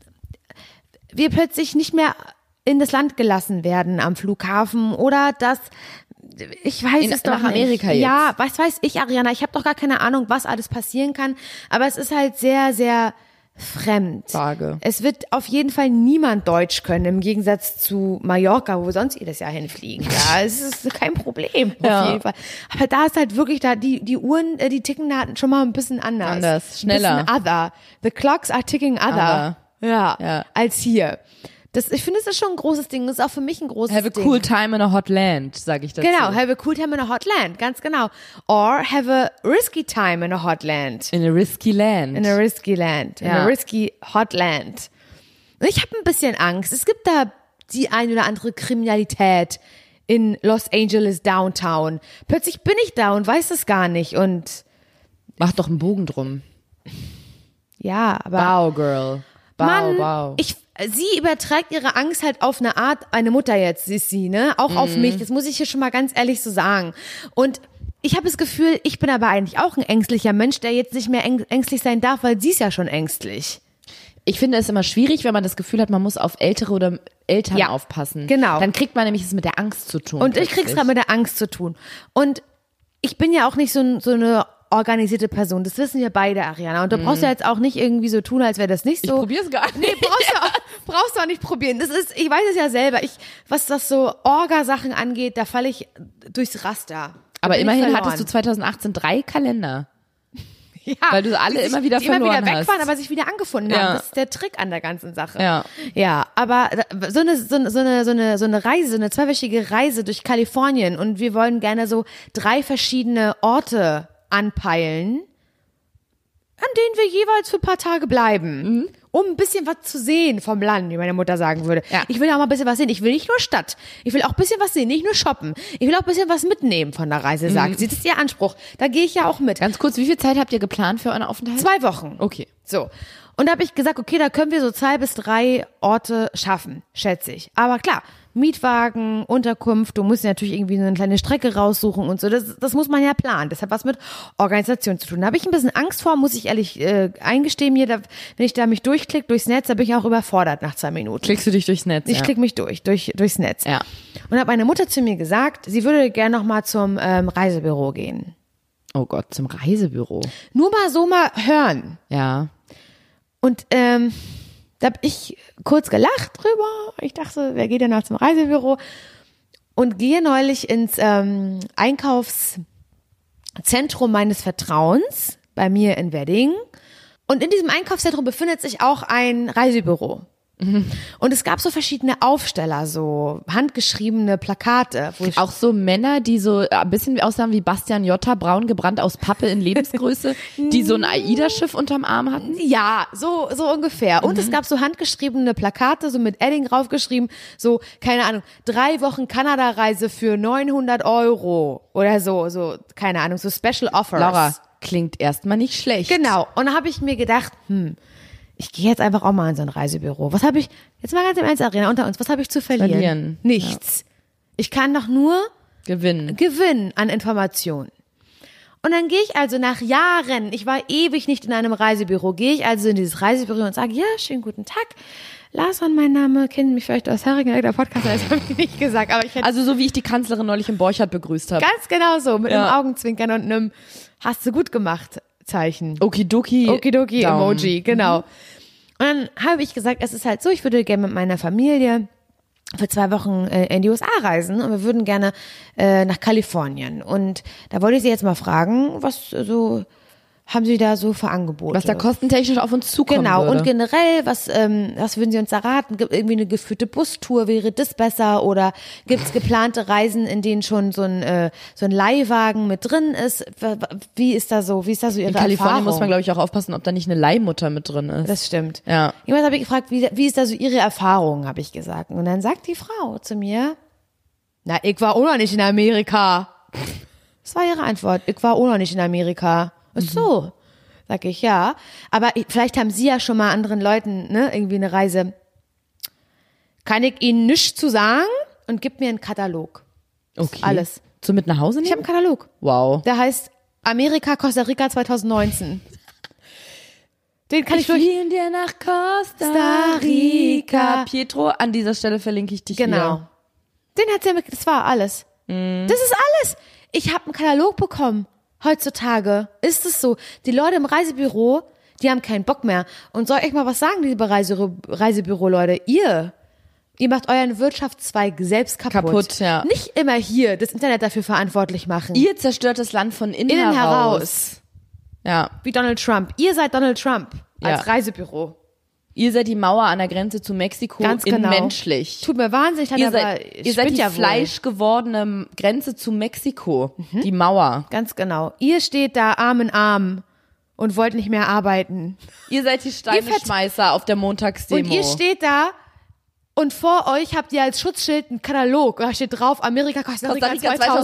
wir plötzlich nicht mehr in das Land gelassen werden am Flughafen oder dass ich weiß es doch nach Amerika nicht. jetzt. Ja, was weiß ich, Ariana, ich habe doch gar keine Ahnung, was alles passieren kann, aber es ist halt sehr, sehr fremd. Vage. Es wird auf jeden Fall niemand Deutsch können, im Gegensatz zu Mallorca, wo wir sonst jedes Jahr hinfliegen. Ja, es ist kein Problem, Ja. auf jeden Fall. Aber da ist halt wirklich, da die Uhren, die ticken da schon mal ein bisschen anders. Anders, schneller. Ein bisschen other. The clocks are ticking other. Ja, als hier. Ich finde, es ist schon ein großes Ding. Das ist auch für mich ein großes Have a Ding. cool time in a hot land, sag ich dazu. Genau, have a cool time in a hot land, ganz genau. Or have a risky time in a hot land. In a risky land. In a risky land. In Ja. a risky hot land. Und ich habe ein bisschen Angst. Es gibt da die ein oder andere Kriminalität in Los Angeles Downtown. Plötzlich bin ich da und weiß es gar nicht. Und Mach doch einen Bogen drum. ja, aber Wow, girl. Wow, Mann, wow. sie überträgt ihre Angst halt auf eine Art, eine Mutter jetzt ist sie, ne? Auch auf mich, das muss ich hier schon mal ganz ehrlich so sagen. Und ich habe das Gefühl, ich bin aber eigentlich auch ein ängstlicher Mensch, der jetzt nicht mehr ängstlich sein darf, weil sie ist ja schon ängstlich. Ich finde es immer schwierig, wenn man das Gefühl hat, man muss auf Ältere oder Eltern Ja, aufpassen. genau. Dann kriegt man nämlich es mit der Angst zu tun. Und ich krieg's gerade mit der Angst zu tun. Und ich bin ja auch nicht so eine organisierte Person. Das wissen wir beide, Ariana. Und du brauchst ja jetzt auch nicht irgendwie so tun, als wäre das nicht so. Ich probier's gar nicht. Nee, brauchst du auch nicht probieren. Ich weiß es ja selber. Was das so Orga-Sachen angeht, da falle ich durchs Raster. Da Aber bin ich immerhin verloren. hattest du 2018 3 Kalender. Ja, weil du alle die immer wieder die immer verloren wieder wegfahren, hast. aber sich wieder angefunden Ja. haben. Das ist der Trick an der ganzen Sache. Ja. Ja, aber so eine Reise, so eine 2-wöchige Reise durch Kalifornien und wir wollen gerne so 3 verschiedene Orte anpeilen, an denen wir jeweils für ein paar Tage bleiben. Um ein bisschen was zu sehen vom Land, wie meine Mutter sagen würde. Ja. Ich will auch mal ein bisschen was sehen. Ich will nicht nur Stadt. Ich will auch ein bisschen was sehen, nicht nur shoppen. Ich will auch ein bisschen was mitnehmen von der Reise, sagt sie. Das ist ihr Anspruch. Da gehe ich ja auch mit. Ganz kurz, wie viel Zeit habt ihr geplant für euren Aufenthalt? 2 Wochen. Okay. So. Und da habe ich gesagt, okay, da können wir so 2 bis 3 Orte schaffen, schätze ich. Aber klar, Mietwagen, Unterkunft, du musst ja natürlich irgendwie eine kleine Strecke raussuchen und so. Das muss man ja planen. Das hat was mit Organisation zu tun. Da habe ich ein bisschen Angst vor, muss ich ehrlich eingestehen mir. Wenn ich da mich durchklicke durchs Netz, da bin ich auch überfordert nach 2 Minuten. Klickst du dich durchs Netz? Ich klicke mich durchs Netz. Ja. Und habe meine Mutter zu mir gesagt, sie würde gerne noch mal zum Reisebüro gehen. Oh Gott, zum Reisebüro. Nur mal hören. Ja. Und da habe ich kurz gelacht drüber. Ich dachte, wer geht denn noch zum Reisebüro? Und gehe neulich ins Einkaufszentrum meines Vertrauens bei mir in Wedding. Und in diesem Einkaufszentrum befindet sich auch ein Reisebüro. Und es gab so verschiedene Aufsteller, so handgeschriebene Plakate. Wo Auch so Männer, die so ein bisschen aussahen wie Bastian Jotta, braun gebrannt aus Pappe in Lebensgröße, die so ein AIDA-Schiff unterm Arm hatten. Ja, so ungefähr. Und es gab so handgeschriebene Plakate, so mit Edding draufgeschrieben, so, keine Ahnung, 3 Wochen Kanada-Reise für 900 € oder so, keine Ahnung, so Special Offers. Laura, klingt erstmal nicht schlecht. Genau. Und da habe ich mir gedacht, ich gehe jetzt einfach auch mal in so ein Reisebüro. Was habe ich, jetzt mal ganz im Ernst, Arena, unter uns, was habe ich zu verlieren? Nichts. Ja. Ich kann doch nur gewinnen an Informationen. Und dann gehe ich also nach Jahren, ich war ewig nicht in einem Reisebüro, gehe ich also in dieses Reisebüro und sage, ja, schönen guten Tag. Larson, mein Name, kennen mich vielleicht aus Herringen, der Podcast, das habe ich nicht gesagt. Aber ich hätte also so wie ich die Kanzlerin neulich im Borchardt begrüßt habe. Ganz genau so, mit einem Augenzwinkern und einem hast du gut gemacht Zeichen. Okidoki Emoji, genau. Und dann habe ich gesagt, es ist halt so, ich würde gerne mit meiner Familie für 2 Wochen in die USA reisen und wir würden gerne nach Kalifornien. Und da wollte ich Sie jetzt mal fragen, was so haben Sie da so für Angebote? Was da kostentechnisch auf uns zukommen würde. Und generell, was würden Sie uns da raten? Gibt irgendwie eine geführte Bustour, wäre das besser? Oder gibt es geplante Reisen, in denen schon so ein Leihwagen mit drin ist? Wie ist da so Ihre Erfahrung? In Kalifornien muss man, glaube ich, auch aufpassen, ob da nicht eine Leihmutter mit drin ist. Das stimmt. Ja. Jemand habe ich gefragt, wie ist da so Ihre Erfahrung, habe ich gesagt. Und dann sagt die Frau zu mir, na, ich war auch noch nicht in Amerika. Das war ihre Antwort. Ich war auch noch nicht in Amerika. Ach so, sag ich, ja. Aber vielleicht haben Sie ja schon mal anderen Leuten, ne, irgendwie eine Reise. Kann ich Ihnen nichts zu sagen und gib mir einen Katalog. Okay. Alles. So mit nach Hause nehmen? Ich habe einen Katalog. Wow. Der heißt Amerika, Costa Rica 2019. Den kann ich durch. Wir dir nach Costa Rica. Pietro, an dieser Stelle verlinke ich dich genau. Hier. Den hat sie mir, das war alles. Das ist alles. Ich habe einen Katalog bekommen. Heutzutage ist es so. Die Leute im Reisebüro, die haben keinen Bock mehr. Und soll ich mal was sagen, liebe Reisebüro-Leute? Ihr macht euren Wirtschaftszweig selbst kaputt. Ja. Nicht immer hier das Internet dafür verantwortlich machen. Ihr zerstört das Land von innen heraus. Ja. Wie Donald Trump. Ihr seid Donald Trump als Reisebüro. Ihr seid die Mauer an der Grenze zu Mexiko Ganz genau. menschlich. Tut mir wahnsinnig leid, ihr seid die fleischgewordene Grenze zu Mexiko. Die Mauer. Ganz genau. Ihr steht da Arm in Arm und wollt nicht mehr arbeiten. Ihr seid die Steineschmeißer auf der Montagsdemo. Und ihr steht da und vor euch habt ihr als Schutzschild einen Katalog. Da steht drauf Amerika, Costa Rica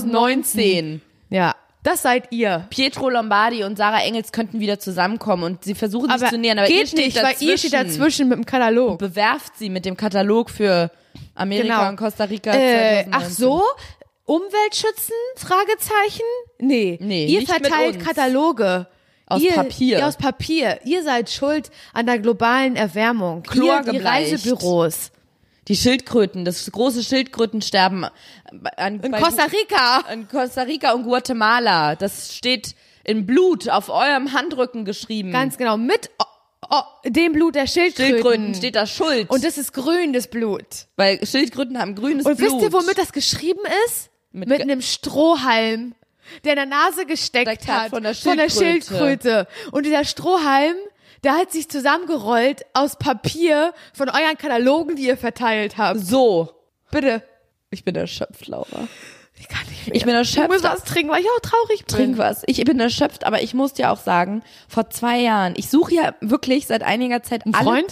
2019. Ja. Das seid ihr. Pietro Lombardi und Sarah Engels könnten wieder zusammenkommen und sie versuchen sich zu nähern, aber geht ihr steht nicht, dazwischen. weil ihr steht dazwischen mit dem Katalog. Und bewerft sie mit dem Katalog für Amerika und Costa Rica 2019. Ach so? Umweltschützen? Fragezeichen? Nee. Ihr nicht verteilt mit uns. Kataloge. Aus Papier. Aus Papier. Ihr seid schuld an der globalen Erwärmung. Chlor die Reisebüros. Die Schildkröten, das große Schildkrötensterben in Costa Rica. In Costa Rica und Guatemala. Das steht in Blut auf eurem Handrücken geschrieben. Ganz genau. Mit dem Blut der Schildkröten steht da Schuld. Und das ist grün, das Blut. Weil Schildkröten haben grünes Blut. Und wisst ihr, womit das geschrieben ist? Mit einem Strohhalm, der in der Nase gesteckt hat. Von der Schildkröte. Und dieser Strohhalm, der hat sich zusammengerollt aus Papier von euren Katalogen, die ihr verteilt habt. So. Bitte. Ich bin erschöpft, Laura. Ich kann nicht mehr. Ich bin erschöpft. Ich muss was trinken, weil ich auch traurig bin. Trink was. Ich bin erschöpft, aber ich muss dir auch sagen, vor 2 Jahren, ich suche ja wirklich seit einiger Zeit einen Freund?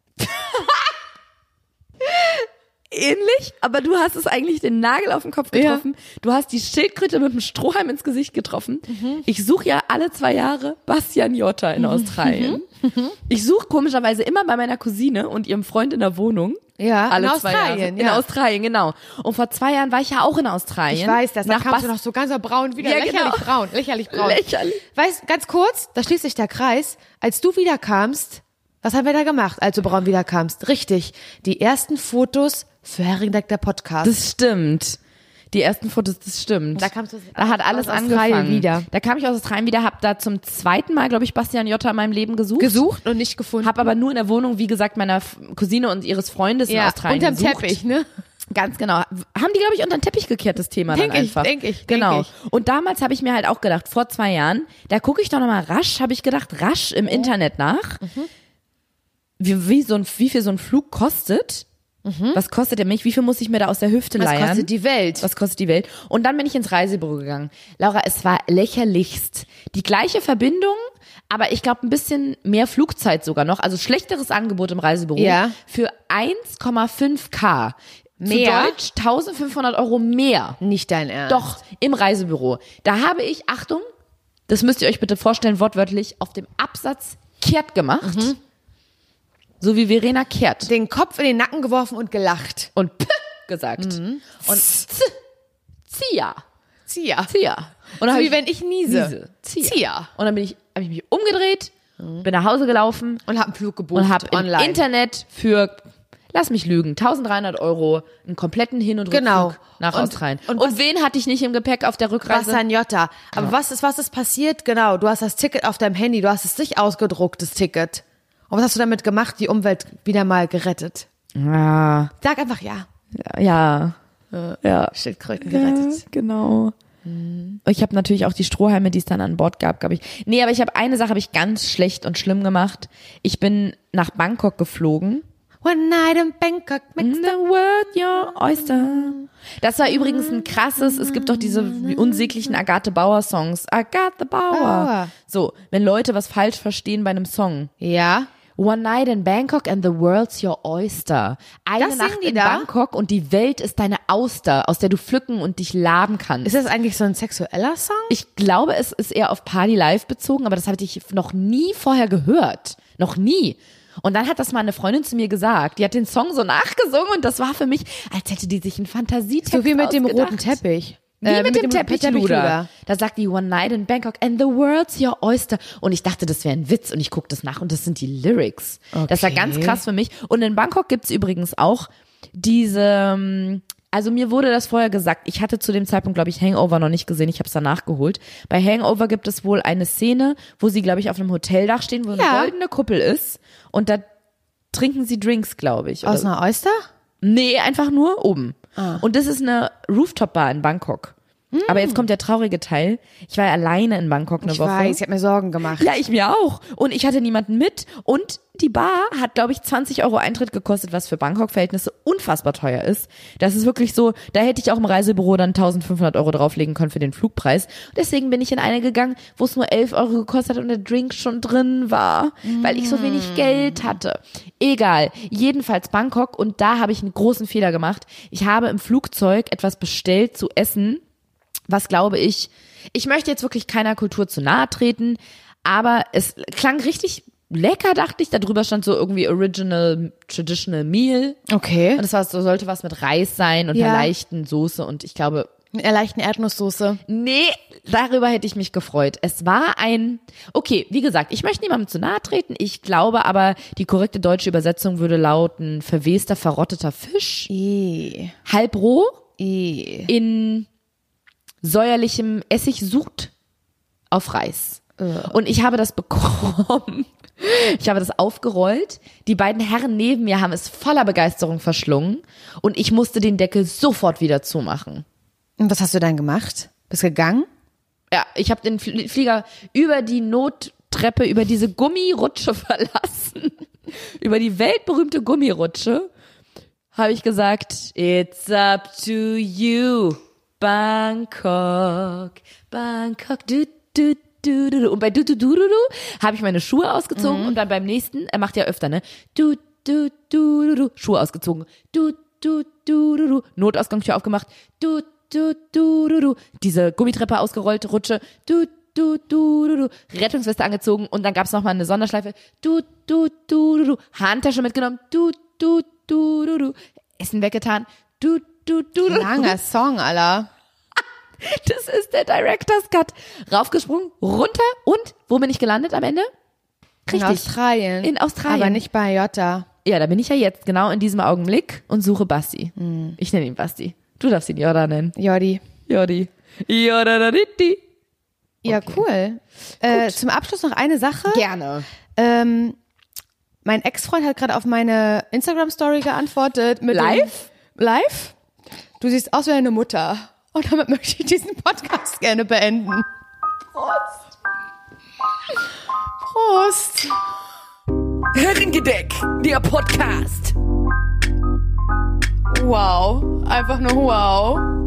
Ähnlich, aber du hast es eigentlich den Nagel auf den Kopf getroffen. Ja. Du hast die Schildkröte mit dem Strohhalm ins Gesicht getroffen. Ich suche ja alle 2 Jahre Bastian Jotta in Australien. Ich suche komischerweise immer bei meiner Cousine und ihrem Freund in der Wohnung. Ja, alle in 2 Australien. Jahre. In Australien, genau. Und vor 2 Jahren war ich ja auch in Australien. Ich weiß das, da kamst du noch so ganz braun wieder. Ja, Lächerlich braun. Lächerlich. Weißt, ganz kurz, da schließt sich der Kreis. Als du wiederkamst, was haben wir da gemacht, als du braun wiederkamst? Richtig, die ersten Fotos für Herrendeck der Podcast. Das stimmt. Die ersten Fotos, das stimmt. Da kamst du da hat alles aus angefangen. Australien wieder. Da kam ich aus Australien wieder, hab da zum 2. Mal, glaube ich, Bastian Jotta in meinem Leben gesucht. Gesucht und nicht gefunden. Hab aber nur in der Wohnung, wie gesagt, meiner Cousine und ihres Freundes in Australien unterm gesucht. Teppich, ne? Ganz genau. Haben die, glaube ich, unter den Teppich gekehrt, das Thema dann einfach. Denk ich. Genau. Und damals habe ich mir halt auch gedacht, vor 2 Jahren, da gucke ich doch nochmal rasch, habe ich gedacht, rasch im Internet nach. wie viel so ein Flug kostet. Was kostet der mich? Wie viel muss ich mir da aus der Hüfte leiern? Was kostet die Welt? Was kostet die Welt? Und dann bin ich ins Reisebüro gegangen. Laura, es war lächerlichst. Die gleiche Verbindung, aber ich glaube ein bisschen mehr Flugzeit sogar noch. Also schlechteres Angebot im Reisebüro für 1,5K. Mehr? Zu Deutsch 1.500 € mehr. Nicht dein Ernst. Doch, im Reisebüro. Da habe ich, Achtung, das müsst ihr euch bitte vorstellen, wortwörtlich, auf dem Absatz kehrt gemacht. So wie Verena Kehrt. Den Kopf in den Nacken geworfen und gelacht. Und gesagt. Und Zia. Und So wie wenn ich niese. Zia. Und dann hab ich mich umgedreht, bin nach Hause gelaufen. Und hab einen Flug gebucht und hab online. im Internet für, lass mich lügen, 1.300 € einen kompletten Hin- und Rückflug nach Australien. Und wen hatte ich nicht im Gepäck auf der Rückreise? Bassagnotta. Aber was ist passiert? Genau, du hast das Ticket auf deinem Handy, du hast es nicht ausgedruckt, das Ticket. Und was hast du damit gemacht? Die Umwelt wieder mal gerettet. Ja. Sag einfach ja. Ja. Schildkröten gerettet. Genau. Ich habe natürlich auch die Strohhalme, die es dann an Bord gab ich. Nee, aber eine Sache habe ich ganz schlecht und schlimm gemacht. Ich bin nach Bangkok geflogen. One night in Bangkok makes the world your oyster. Das war übrigens ein krasses, es gibt doch diese unsäglichen Agathe Bauer Songs. Agathe Bauer. So, wenn Leute was falsch verstehen bei einem Song. Ja. One night in Bangkok and the world's your oyster. Eine Nacht in Bangkok und die Welt ist deine Auster, aus der du pflücken und dich laben kannst. Ist das eigentlich so ein sexueller Song? Ich glaube, es ist eher auf Party Live bezogen, aber das habe ich noch nie vorher gehört. Noch nie. Und dann hat das mal eine Freundin zu mir gesagt. Die hat den Song so nachgesungen und das war für mich, als hätte die sich einen Fantasietext so wie mit dem ausgedacht. roten Teppich. Wie mit dem Teppichluder. Da sagt die One night in Bangkok and the world's your oyster. Und ich dachte, das wäre ein Witz und ich gucke das nach und das sind die Lyrics. Okay. Das war ganz krass für mich. Und in Bangkok gibt's übrigens auch diese, also mir wurde das vorher gesagt, ich hatte zu dem Zeitpunkt, glaube ich, Hangover noch nicht gesehen, ich habe es danach geholt. Bei Hangover gibt es wohl eine Szene, wo sie, glaube ich, auf einem Hoteldach stehen, wo eine goldene Kuppel ist und da trinken sie Drinks, glaube ich. Aus einer Oyster? Nee, einfach nur oben. Und das ist eine Rooftop-Bar in Bangkok. Aber jetzt kommt der traurige Teil. Ich war ja alleine in Bangkok eine Woche. Ich habe mir Sorgen gemacht. Ja, ich mir auch. Und ich hatte niemanden mit. Und die Bar hat, glaube ich, 20 € Eintritt gekostet, was für Bangkok-Verhältnisse unfassbar teuer ist. Das ist wirklich so, da hätte ich auch im Reisebüro dann 1.500 € drauflegen können für den Flugpreis. Und deswegen bin ich in eine gegangen, wo es nur 11 € gekostet hat und der Drink schon drin war, weil ich so wenig Geld hatte. Egal. Jedenfalls Bangkok. Und da habe ich einen großen Fehler gemacht. Ich habe im Flugzeug etwas bestellt zu essen, was glaube ich möchte jetzt wirklich keiner Kultur zu nahe treten, aber es klang richtig lecker, dachte ich. Da drüber stand so irgendwie Original Traditional Meal. Okay. Und es sollte was mit Reis sein und einer leichten Soße und ich glaube... Mit einer leichten Erdnusssoße. Nee, darüber hätte ich mich gefreut. Es war okay, wie gesagt, ich möchte niemandem zu nahe treten. Ich glaube aber, die korrekte deutsche Übersetzung würde lauten verwester, verrotteter Fisch. Halb roh. In säuerlichem Essigsud auf Reis. Und ich habe das bekommen. Ich habe das aufgerollt. Die beiden Herren neben mir haben es voller Begeisterung verschlungen und ich musste den Deckel sofort wieder zumachen. Und was hast du dann gemacht? Bist gegangen? Ja, ich habe den Flieger über die Nottreppe, über diese Gummirutsche verlassen. Über die weltberühmte Gummirutsche habe ich gesagt, it's up to you. Bangkok, du, du, du, du. Und bei du, du, du, du, du habe ich meine Schuhe ausgezogen und dann beim nächsten, er macht ja öfter, ne? Du, du, du, du, du. Schuhe ausgezogen. Du, du, du, du, du. Notausgangstür aufgemacht. Du, du, du, du, du. Diese Gummitreppe ausgerollt, Rutsche. Du, du, du, du, du. Rettungsweste angezogen und dann gab's noch mal eine Sonderschleife. Du, du, du, du, du. Handtasche mitgenommen. Du, du, du, du, du. Essen weggetan. Du, du, du, du. Langer Song, Alter. Das ist der Director's Cut. Raufgesprungen, runter und wo bin ich gelandet am Ende? Richtig. In Australien. In Australien. Aber nicht bei Jota. Ja, da bin ich ja jetzt genau in diesem Augenblick und suche Basti. Ich nenne ihn Basti. Du darfst ihn Jorda nennen. Jordi. Jordi. Jorda-da-di-di. Ja, cool. Zum Abschluss noch eine Sache. Gerne. Mein Ex-Freund hat gerade auf meine Instagram-Story geantwortet. Live? Du siehst aus wie eine Mutter. Und damit möchte ich diesen Podcast gerne beenden. Prost. Herrengedeck, der Podcast. Wow, einfach nur wow.